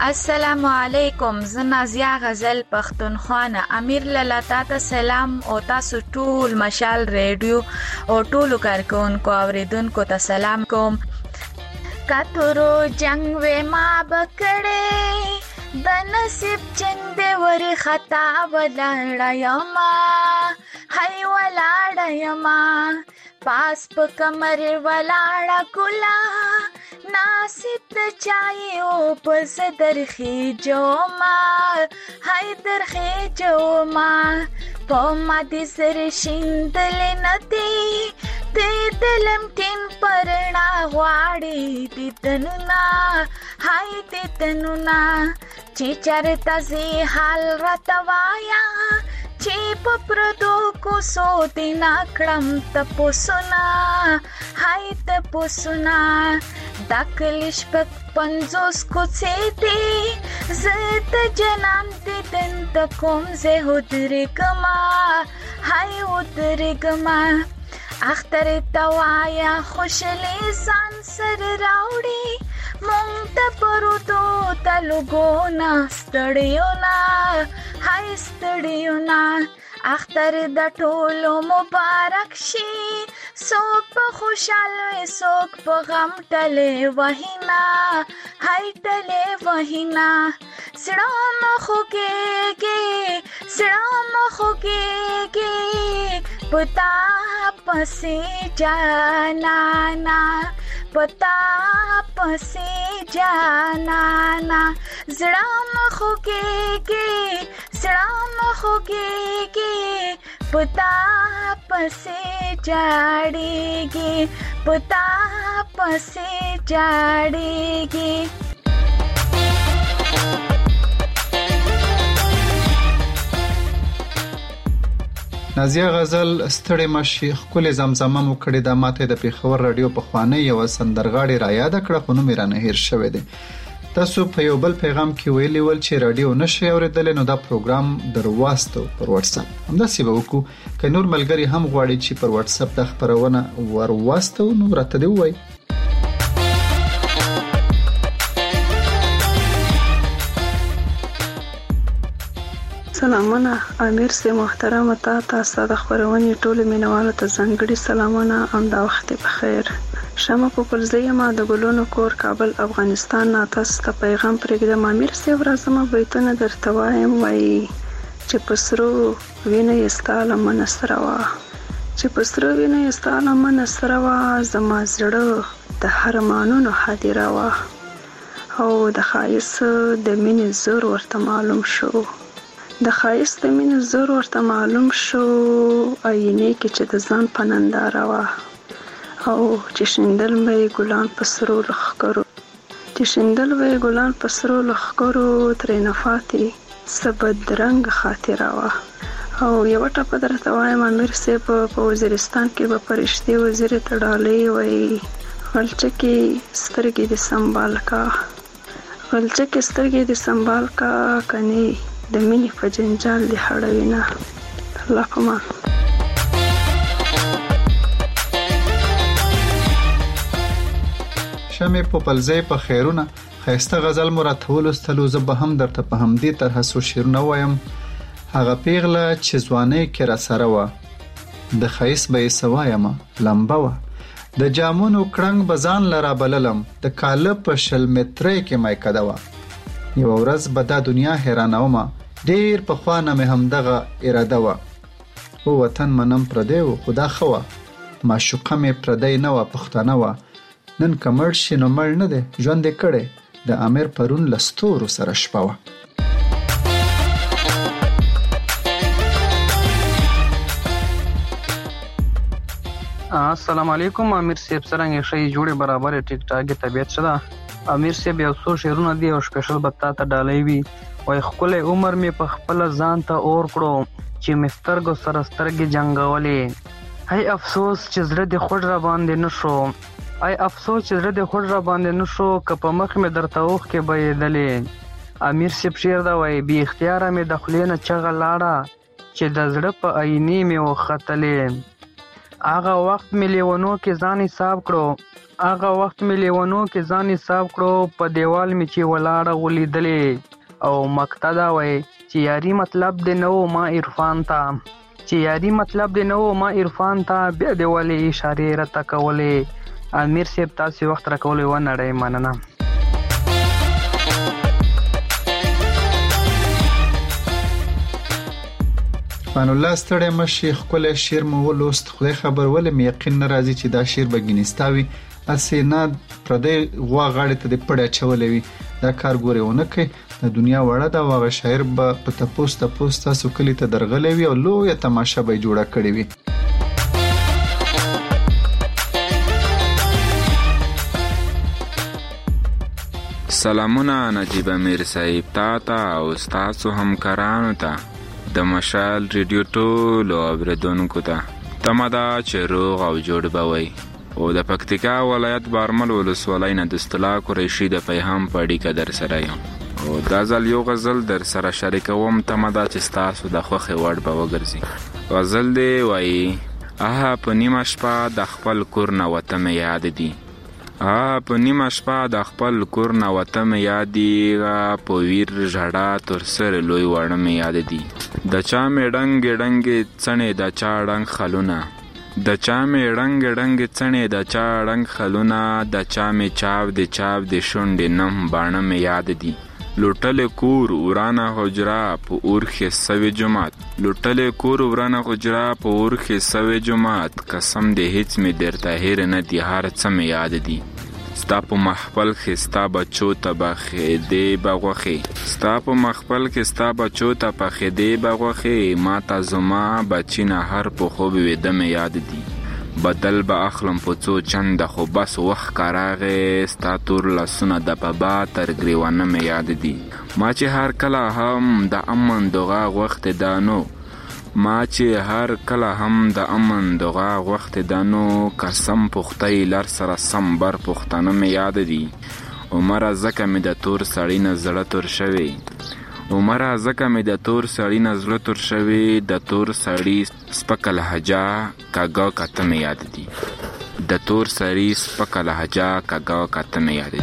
السلام علیکم. زه نازیه غزل پښتونخوا امیر لاله ته سلام او تاسو ټول مشال ریډیو او ټولو کارکونکو اوریدونکو ته سلام کوم. کاتورو جنگ و ما بکړې د نصیب جنگ دی ور خطا ولاړ یما هاي ولاړ یما پاس په کمر ولاړ ګلا نصیب د چای او پس درخي جوما هاي درخي جوما په ما دې سر شیندل ندی دې دلم تین پرنا غواړي دې تنونا هاي دې تنونا چې چرتا زی حال راتوایا چې په پردو کو سو دینا کړم تپوسنا هاي تپوسنا داکلیش پک 50 کوڅې دي زت جنان دې دن د کوم زه هدرې کما هاي هدرې کما اختر توایا خوشلې سان سر راوړي مونږ ته پروتو تلګونا ستړیونا هاي ستړیونا اختر د ټولو مبارک شي څوک په خوشاله څوک په غم ټلې وهینا هاي ټلې وهینا سړو مخو کې سړو مخو کې پتا پسې جانانا پتا پسې جانانا زړه مخو کې سړه مخو کې پتا پسې جاړيږي پتا پسې جاړيږي. نازیه غزل ستړې مشي خپل زمزمه مو کړې د ماته د پیښور رادیو په خوانه یو سندرغاړي را یاد کړه خو نو میرانه هیر شوې ده. تاسو په یو بل پیغام کې ویلي ول چې رادیو نشي اوریدل نو دا پروګرام درواستو پر واتس اپ همداسې به وکړو که نور ملګری هم غواړي چې پر واتس اپ د خبرونه ورواستو نو راته دی وای. سلامونه امیر سي محترم تاسو د خبرونې ټول مینوالو ته ځانګړي سلامونه ام دا وخت په خیر. شمه په پلزې ما د ګلونو کور کابل افغانستان نه تاسو ته پیغام پرېږدم. امیر سي ورځم بیتونه درته وایم وای چې پسرو وینې استاله منسروا چې پسرو وینې استاله منسروا زما زړه د هرمانونو حاضر وا او د خایس د مینې زور ورته معلوم شو د خایس د مینې زور ورته معلوم شو آینه کې چې د ځان پننداره وا او چې شیندل مې ګلان پسرو لخکرو چې شیندل مې ګلان پسرو لخکرو ترې نفاتي سبد رنگ خاطره وا. او یو ټاپه درته وایم امیر صاحب په وزیرستان کې به فرشتي وزیر تړالې وای غلچکې سترګې د سنبال کا غلچکې سترګې د سنبال کا کني د مینې په جنجال دی هړوینا الله پمان. شمه په پلزې په خیرونه خيسته غزل مراتول استلو زب هم درته په همدې طرح سو شیرونه وایم. هغه پیغله چې ځواني کې را سره و د خیس به سوایم لمبه و د جامونو کړنګ بزان لرا بللم د کاله په شل مترې کې مې کدوا. یو ورځ به دا دنیا حیرانومه ډیر په خوانه مې هم دغه اراده و او وطن منم پردی و خدا خوا معشوقه مې پردی نه و پښتانه و نن کمر شي نو مړ نه دی ژوند کړي د امیر پرون لستورو سره شپه و. السلام علیکم امیر صاحب څنګه شي جوړه برابر ټیک ټاک طبيعت شدا. امیر صاحب یو څو شعرونه دی او سپیشل بتا ته ډالۍ وی وای خپل عمر می په خپل ځان ته اور کړو چې مسترګو سره سترګې جنگولې. هاي افسوس چې زړه دې خوړ را باندې نشو هاي افسوس چې زړه دې خوړ را باندې نشو که په مخ می درته اوخ کې بېدلې. امیر صاحب شعر دا وای بی اختیار می د خلینه چغه لاړه چې د زړه په عینې می وختلې. هغه وخت مې لیونو کې ځان حساب کړو په دیوال مې چې ولاړه ولیدلې او مقطع دا وای چې یاري مطلب دې نه و ما عرفان ته بیا دې ولې اشارې راته کولې. امیر صاحب تاسو وخت راکولې و نړۍ مننه. فان الله ستړی مشي خپل شعر مو ولوست. خدای خبر ولې مې یقین نه راځي چې دا شعر به ګینستاوي اسینه پردې غوا غاړې ته د پړې چولې وي. دا کار ګوري ونه کوي د دنیا وړه دا واغه شاعر به په تپوس تاسو کلی ته درغلې وي او لوی تماشه به جوړه کړې وي. سلامونه نجیب امیر صاحب تا او تاسو همکارانو ته د مشال ریډیو ټولو اوریدونکو ته تمه ده چې روغ او جوړ به وئ. او د پکتیکا ولایت بارمل ولسوالۍ نه د استلا قریشي د پیغام په اړیکه در سره یم او دا ځل یو غزل در سره شریکوم. تمه ده چې ستاسو د خوښې وړ به وګرځي. غزل دی وایي په نیمه شپه د خپل کور نه وته مې یاد دي په نیمه شپه د خپل کور نه وته مې یاد دي په ویر ژړا تر سره لوی وړه مې یاد دي د چا مې ډنګې څڼې د چا ډنګ خلونه د چا مې ډنګې څڼې د چا ډنګ خلونه د چا مې چاو د شونډې نم باڼه مې یاد دي لوټلې کور ورانه حجره په اورخې سوي جماعت قسم دې هیڅ مې درته هیر نه دي هر څه مې یاد دي ستا په محفل کې ستا بچو ته پخېدې بغوښې ما ته زما بچي نه هر په خوب ویده مې یاد دي بدل به اخلم په څو چنده خو بس وخت کاراغې ستا تور لاسونه د بابا تر ګریوانه مې یاد دي ما چې هر کله هم د امن دغه وخت دانو قسم پختای لر سره سم بر پختانه مې یاد دي عمره زکه مې د تور سړی نه زړه تور شوی د تور سړی سپکه لهجه کاږه کته مې یاد دي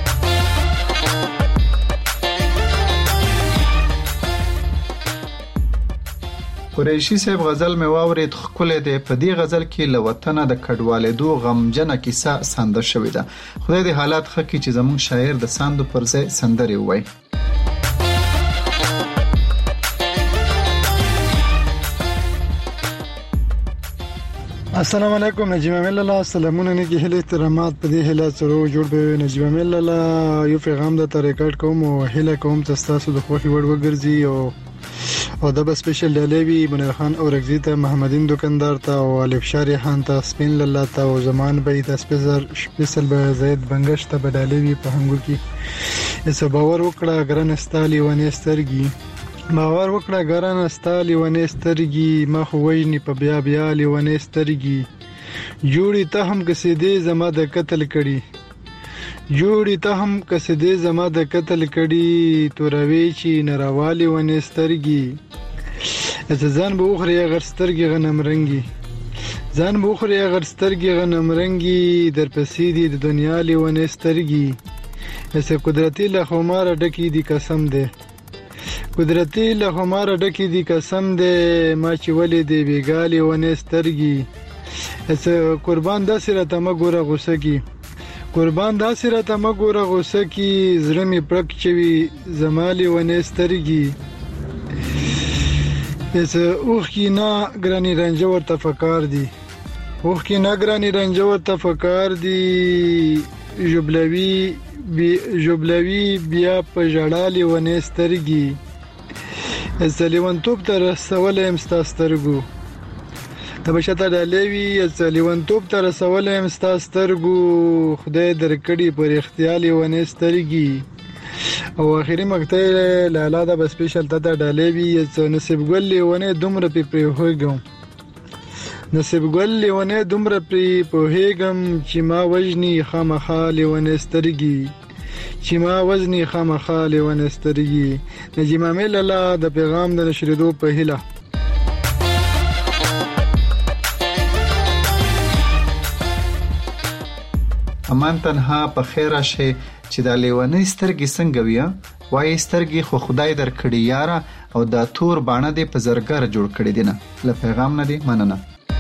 قریشي صاحب غزل مې واورید خپل دی په دې غزل کې له وطن د کډوالېدو غمجنه کیسه سانده شوې ده. خدای دې حالات ښه کړي چې زموږ شاعر د ساندو پر ځای سندرې ووایي. السلام علیکم نجیب امیر لاله سلامونه نیکی هله احترامات په دې هله سره جوړ به نجیب امیر لاله یو پیغام د ریکارډ کوم او هله کوم تاسو د خوښي وړ وګرځي او د بس سپیشل ډالوی منیر خان او رغزی ته محمدین دکاندار ته او الف شاری خان ته سپین لاله ته او زمان به د سپیشل به زید بنگش ته بدالوی په هنګو کې ایسه باور وکړه ګران استالی ونی سترګي ما خو ویني په بیا لیونی سترګي جوړی ته هم کسیدې زما د قتل کړي توروي چې نراوالي ونی سترګي ځان به اخري غر سترګي غنم رنگي در پسې دي د دنیا لیونی سترګي ایسه قدرتي له خمار ډکی دي قسم ده ما چې ولې دی بیګالي ونی سترګي ایسه قربان داسې راته مګوره غوسه کی زړه می پړک چوي زمالي ونی سترګي ایسه اوخ کی نه ګرانی رنج ورته فکر دي جوبلوي بیا په جړالي ونی سترګي لیونتوب ته رسولم ستا سترګو خدای درکړي پر اختیالي ونی سترګي او اخیری مقطع لاله د سپیشل ته ډالېوي نصیب ګل ونه دومره پوهېږم چې ما وزني خامخا لیونی سترګي نجیب امیر لاله د پیغام د نشریدو په هیله همان تنها په خیر راشي چې دا لیونی سترګې څنګه وي وایي سترګې خو خدای درکړي یاره او دا تور باڼه دې په زرګر جوړ کړي دي نه له پیغام نه دي مننه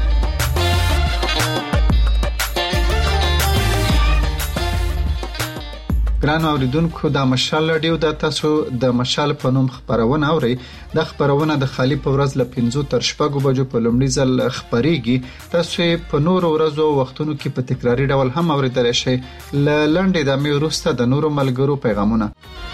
ګرانو اوریدونکو دا مشال رادیو د تاسو د مشال په نوم خبرونه اوري د خبرونه د خالی په ورځ له 5 تر 6 بجو په لومړي ځل خبريږي تاسو په نور ورځو وختونو کې په تکراری ډول هم اوریدل شئ لنډه د مې وروسته د نورو ملګرو پیغامونه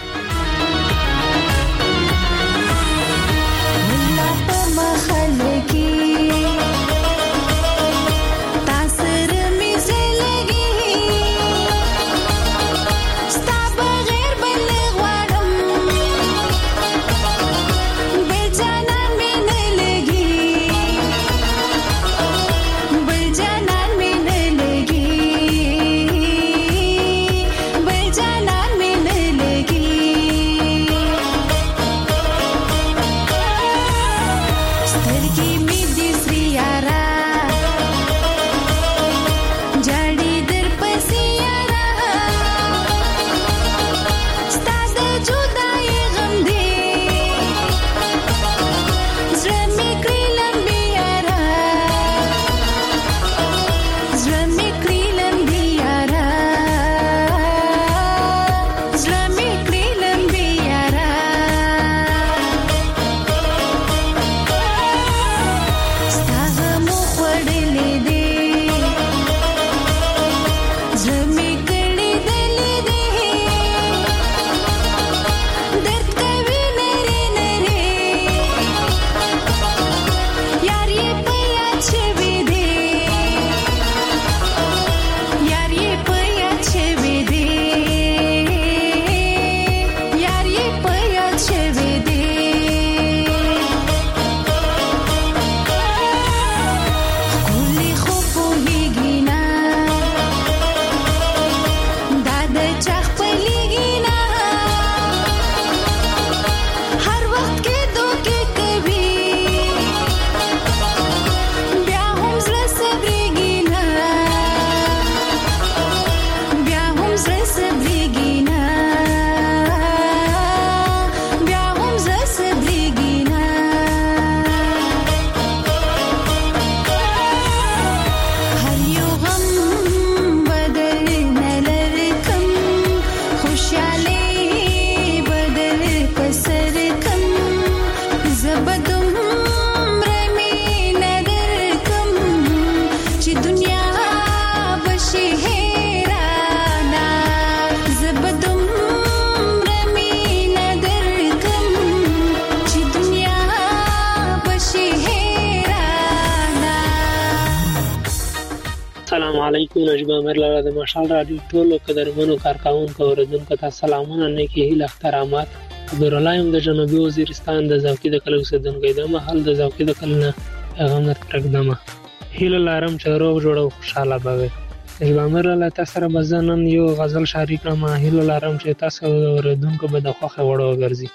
السلام علیکم نجیب امیر لاله د مشال رادیو ټولو قدرمنو کارکونکو اوریدونکو ته سلامونه نیکی هیله احترامات عبدالرحیم د جنوبي وزیرستان د زوکی د کلو اوسیدونکی د محل د زوکی د کلنه پیغام درکړم هیله لرم چې روغ جوړ او خوشاله بوي نجیب امیر لاله تاسو سره بزنن یو غزل شریک کړم هیله لرم چې تاسو اوریدونکو به د خوخه وړو ګرځي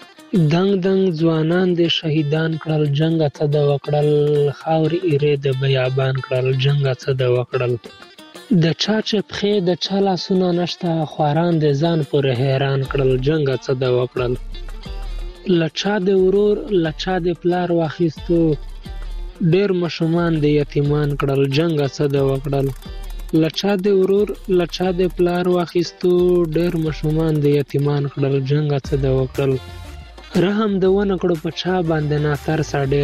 دنګ دنګ ځوانان د شهیدان کړل جنگ ته د وکړل خاوري ایره د بیابان کړل جنگ ته د وکړل د چا چې پخې د چا لاسونه نشته خواران د ځان پر حیران کړل جنگ ته د وکړل لچا د ورور لچا د پلار واخیستو ډیر مشومان د یتیمان کړل جنگ ته د وکړل لچا د ورور لچا د پلار واخیستو ډیر مشومان د یتیمان کړل جنگ ته د وکړل رحم د ونه کړو په چا باندې نه تر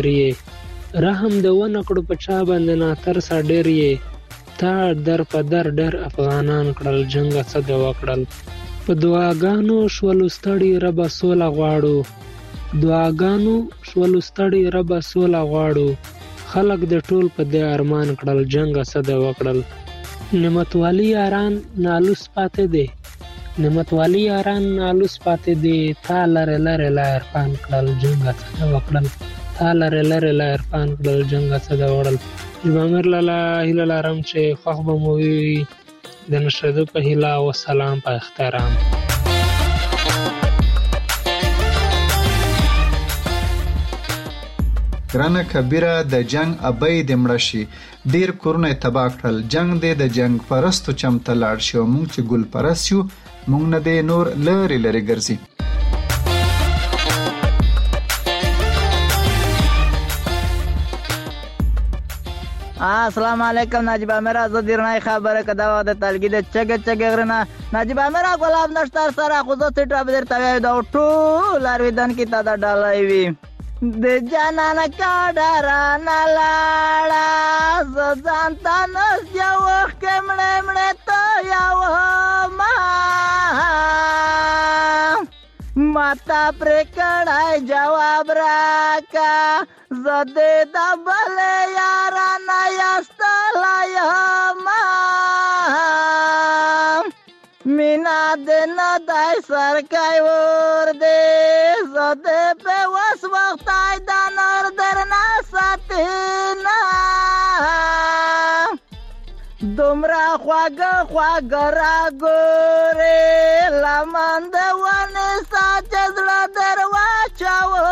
ساډيري رحم د ونه کړو په چا باندې نه تر ساډيري تا در په در ډېر افغانان کړل جنگ څه د وکړل په دعاګانو شول ستړي رب سوله غواړو دعاګانو شول ستړي رب سوله غواړو خلق د ټول په دې ارمان کړل جنگ څه د وکړل نعمت والی یاران نالوس پاتې دي نعمت والی یاران نالوس پاتې دي تا لره لره لا عرفان کړل جنگ څه وکړل تا لره لره لا عرفان کړل جنگ څه وکړل جبامر لاله هیله لرم چې خوښ به مو وي د نشریدو په هیله او سلام په احترام ګرانه کبیره د جنگ ابۍ د مړه شي، ډیر کورونه تباه کړل، جنگ دی د جنگ پرستو چمته لاړ شي او موږ چې ګل پرست یو موږ نه دی نور لري لري ګرځي. السلام علیکم ناجیب امیر، زه درنای خبره کدا و د تلګي د چګ غرنه ناجیب امیر ګلاب نشتر سره خو زه سټه به درته دا ټول ارویدن کی تا ډالای وی د جانان کا ډارانه لاړه ځان تنس یو کمړې ته یو ماتا پر کړای جواب راکا زده د بل یارانه یستلای مینا د نه دای سرکای ور دې زده په وس وخت د نور درنا ساتینا دومره خواږه را ګورې لمن د ونې ساچ زړه درواچاو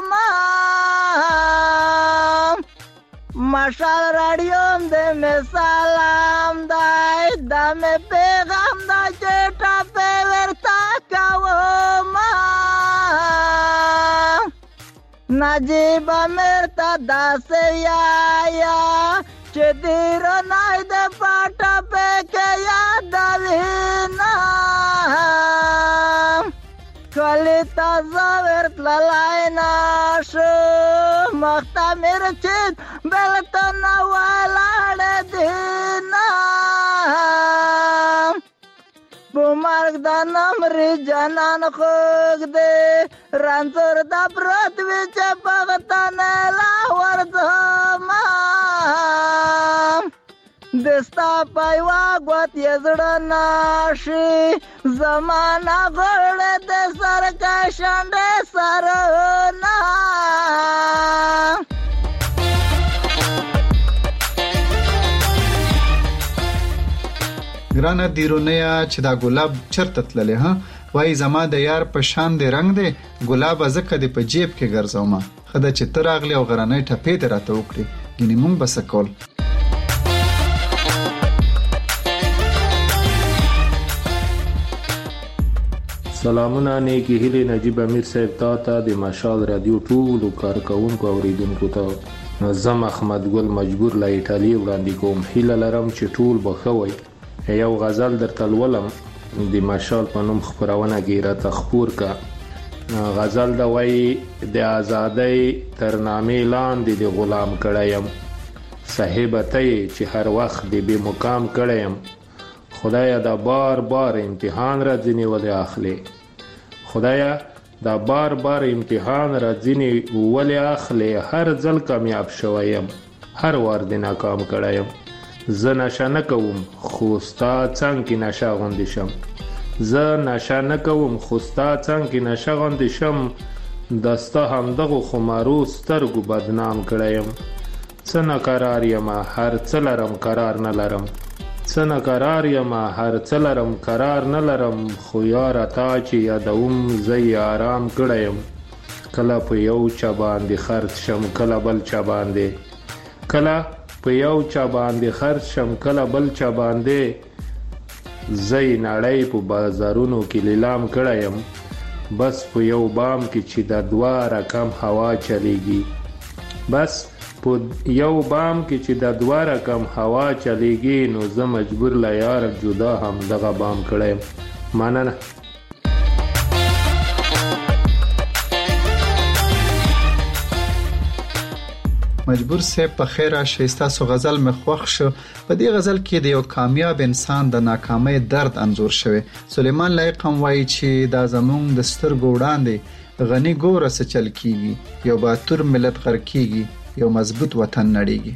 مشال راډیوم د مثالام دای د مې پیغام د چټه په ورتا کوم نجیب مرتا داسه یا چې دیر نای د پاټه په کې یاد وینا کله تازه ورت لای ناشو مخته مرچت بلته نو ولاړ دینا بومارګ د نمر جنان خوګ دې رانزور د پروت وچ پغتن لا ورځما دستا پایوا غوت یزړه ناشي زمانہ غړ د سر کا شنډه سرنا ګرانه دیرونیا چې دا ګلاب چرته تللې ها وای زما د یار په شان دی رنگ دی ګلاب زکه دی په جیب کې ګرځوم خدای چې تراغلی او غرانې ټپې ته راته وکړي ګینه مونږ بس کول. سلامونه نیکی هیله نجیب امیر صاحب تا د مشال رادیو ټول کارکونکو اوریدونکو ته زم احمد ګل مجبور لا ایټالیا وړاندې کوم. هیله لرم چې ټول بخوي. یو غزل در تلولم د مشال په نوم خبرونه کې را تخپور کا غزل د وای د آزادۍ تر نامې لاندې د غلام کړم صاحبته چې هر وخت د به مقام کړم خدایا دا بار بار امتحان را ځنی ولې اخلي خدایا دا بار بار امتحان را ځنی ولې اخلي هر ځل کامیاب شوم هر وار د ناکام کړم زه نشه نه کوم خو ستا څنګه نشه غوندې شم زه نشه نه کوم خو ستا څنګه نشه غوندې شم دسته همدغه خمارو سترګو بدنام کړم څه نه قرار یم هر څه لرم قرار نه لرم څه نه قرار یم هر څه لرم قرار نه لرم خو یار تا چې یادوم زه آرام کړم کله په یو چا باندې خرڅ شم کله بل چا باندې کله په یو چا باندې خرڅ شم کله بل چا باندې زې نړۍ په بازارونو کې لیلام کړم بس په یو بام کې چې د دوه رقم هوا چلیږي بس په یو بام کې چې د دوه رقم هوا چلیږي نو زه مجبور لا یار جدا هم دغه بام کړم. مننه. مجبور سه په خیره شایسته سو غزل مخوخ شو. په دې غزل کې د یو کامیاب انسان د ناکامۍ درد انځور شوی. سلیمان لایقم وایي چې دا زمونږ د سترګو وړاندې غنی ګوره څه چل کیږي یو باتور ملت غر کیږي یو مضبوط وطن نړیږي.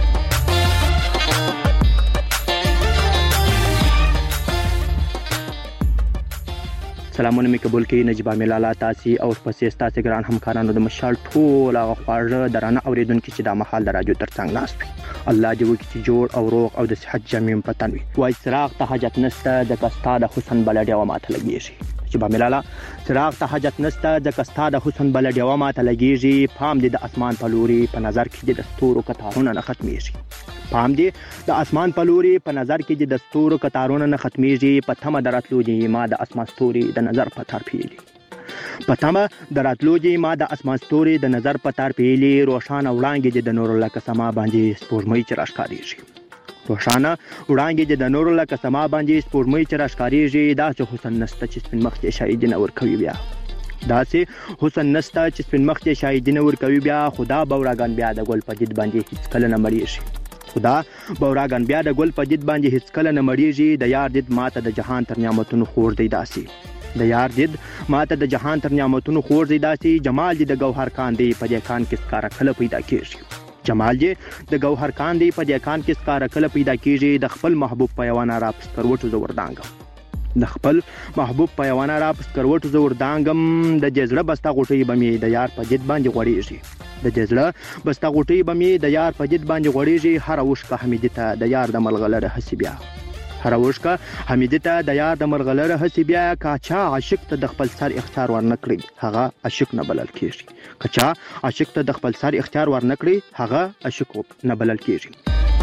سلامونه می قبول کړئ نجیب ملاله تاسو او پسې تاسو ګران همکارانو د مشال ټول هغه خواږه درانه اوریدونکو چې د محل د رادیو ترڅنګ ناست وي. الله دې وکړي چې جوړ او روغ او د صحت جامع پتن وي. وای سراغ ته حاجت نشته د کستا د حسن بلډیا و ماته لګیږي چې باملاله چراغ ته حاجت نسته ځکه ستا د حسن بلډیوه ماته لګیږي پام دې د اسمان په لوري په نظر کې د ستورو کتارونه نه ختمیږي پام دې د اسمان په لوري په نظر کې د ستورو کتارونه نه ختمیږي په تمه د راتلو دې ما د اسمان ستوري د نظر په تار پیلي په تمه د راتلو دې ما د اسمان ستوري د نظر په تار پیلي روښانه وړانګې دې د نور لکه سما باندې سپوږمۍ چې راښکارېږي روښانه وړانګې د نورو لکه سما باندې سپوږمۍ چې راښکارېږي داسې حسن نسته چې سپین مخ دې شاهدي نه ورکوي بیا داسې حسن نسته چې سپین مخ دې شاهدي نه ورکوي بیا خدا بوراګان بیا د ګل په دید باندې هیڅ کله نه مړېږي خدا بوراګان بیا د ګل په دید باندې هیڅ کله نه مړېږي د یار دید ماته د جهان تر نعمتونو خور دی داسې د یار دید ماته د جهان تر نعمتونو خور دی داسې جمال دې د ګوهر کان دی په دې کان کې ښکاره کله پیدا کېږي جمال دې د ګوهر کان دی په دې کان کې ښکاره کله پیدا کېږي د خپل محبوب په یوه ناره په سکروټو زه وردانګم د خپل محبوب په یوه ناره په سکروټو زه وردانګم د دې زړه بسته غوټۍ به مې د یار په دید باندې غوړېږي د دې زړه بسته غوټۍ به مې د یار په دید باندې غوړېږي هره اوښکه حمیدې ته د یار د ملغلره هسې بیا هره اوښکه حمیدې ته د یار د ملغلره هسې بیا که چا عاشق ته د خپل سر اختیار ورنه کړي هغه عاشق نه بلل کېږي که چا عاشق ته د خپل سر اختیار ورنه کړي هغه عاشق نه بلل کېږي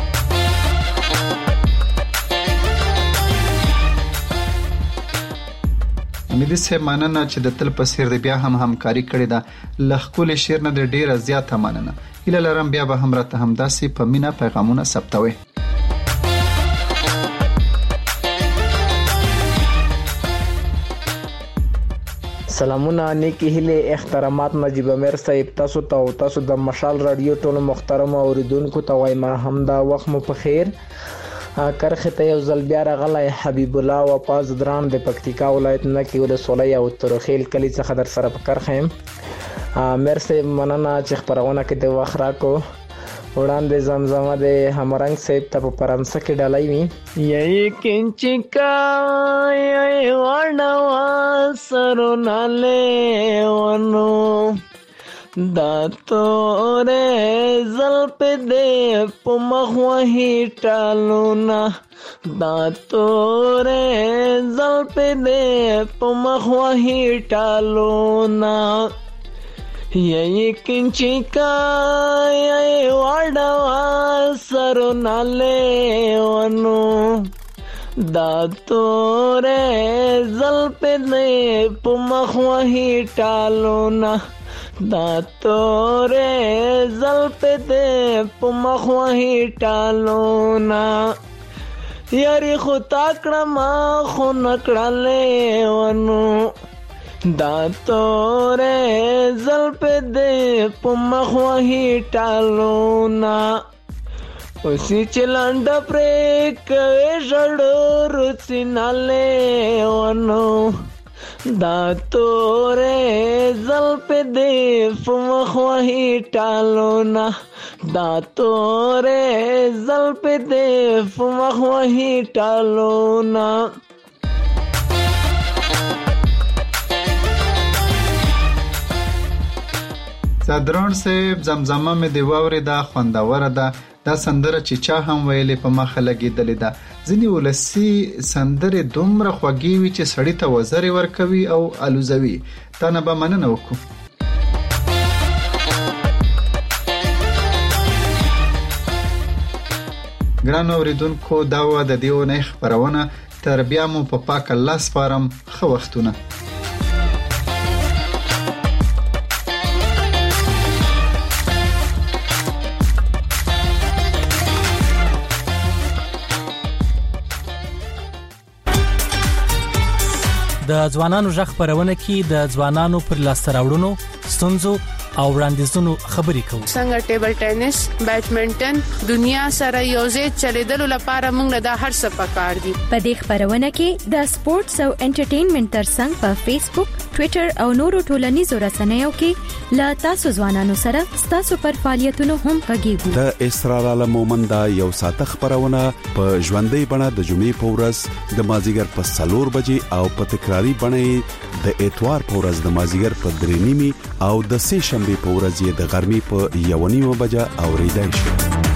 امیدي صاحب مننه چې د تل په څیر د بیا هم همکاري کړې ده له ښکلي شعر نه د ډیره زیاته مننه هیله لرم بیا به هم راته همداسې په مینه پیغامونه ثبتوئ سلامونه نیکی هیله احترامات نجیب امیر صاحب تاسو ته او تاسو د مشال رادیو ټول محترم اوریدونکو ته وایم هم دا وخت مو په خیر کرخه ته یو ځل بیا راغلی حبیب الله وپاز درام د پکتیکا ولایت نه کې ولسوالۍ او ترخیل کلی څخه در سره په کرخه امیر صاحب مننه چې خبرونه کې د وخت راکو وړاندې زمزمه د همرنګ صاحب ته په فرانسه کې ډالۍ وي یی کینچکا یی وړنوا سروناله ونو دا تورې زل په دې په مخوهی ټالونا دا تورې زل په دې په مخوهی ټالونا یی کنچکا یی وړوا سروناله ونو دا تورې زل په دې په مخوهی ټالونا دا تورې زل په دې په مخوهی ټالونا یاري خو تاکړه ما خو نکړلې ونو دا تورې زل په دې په مخوهی ټالونا اوسی چلانډ پرې کوي ژړو رسیناله ونو دا تورې زل په دې په مخوهی ټالونا دا تورې زل په دې په مخوهی ټالونا صدران صاحب زمزمه مې دی واورېده خوندوره ده دا سندره چې چا هم ویلې په مخه لګېدلې ده ځینې ولسي سندرې دومره خوږې وي چې سړی ته وزرې ورکوي او الوزوي تا نه به مننه وکړو ګرانو اوریدونکو دا وه د دې اونۍ خپرونه تر بیا مو په پاک الله سپارم ښه وختونه د ځوانانو ژغ خبرونه کې د ځوانانو پر لاسته راوړنو ستونزو او وړاندیزونو خبرې کوو څنګه ټیبل ټینس بیډمنټن دنیا سره یوځای چلیدلو لپاره موږ له هر څه پکار دي په دې خبرونه کې د سپورتس او انټرټینمنټ ترڅنګ په فیسبوک ټوئیټر او نورو ټولنیزو رسنیو کې لا تاسو ځوانانو سره تاسو پر فعالیتونو هم غږیږو د اسرار عالم مومند یو ساته خبرونه په ژوندۍ بڼه د جمعې په ورځ د مازیګر په 4 بجې او په تکراری بڼه د اتوار په ورځ د مازیګر په 3:30 او د سه شنبه په ورځ د غرمې په 1:30 بجې اوریدای شي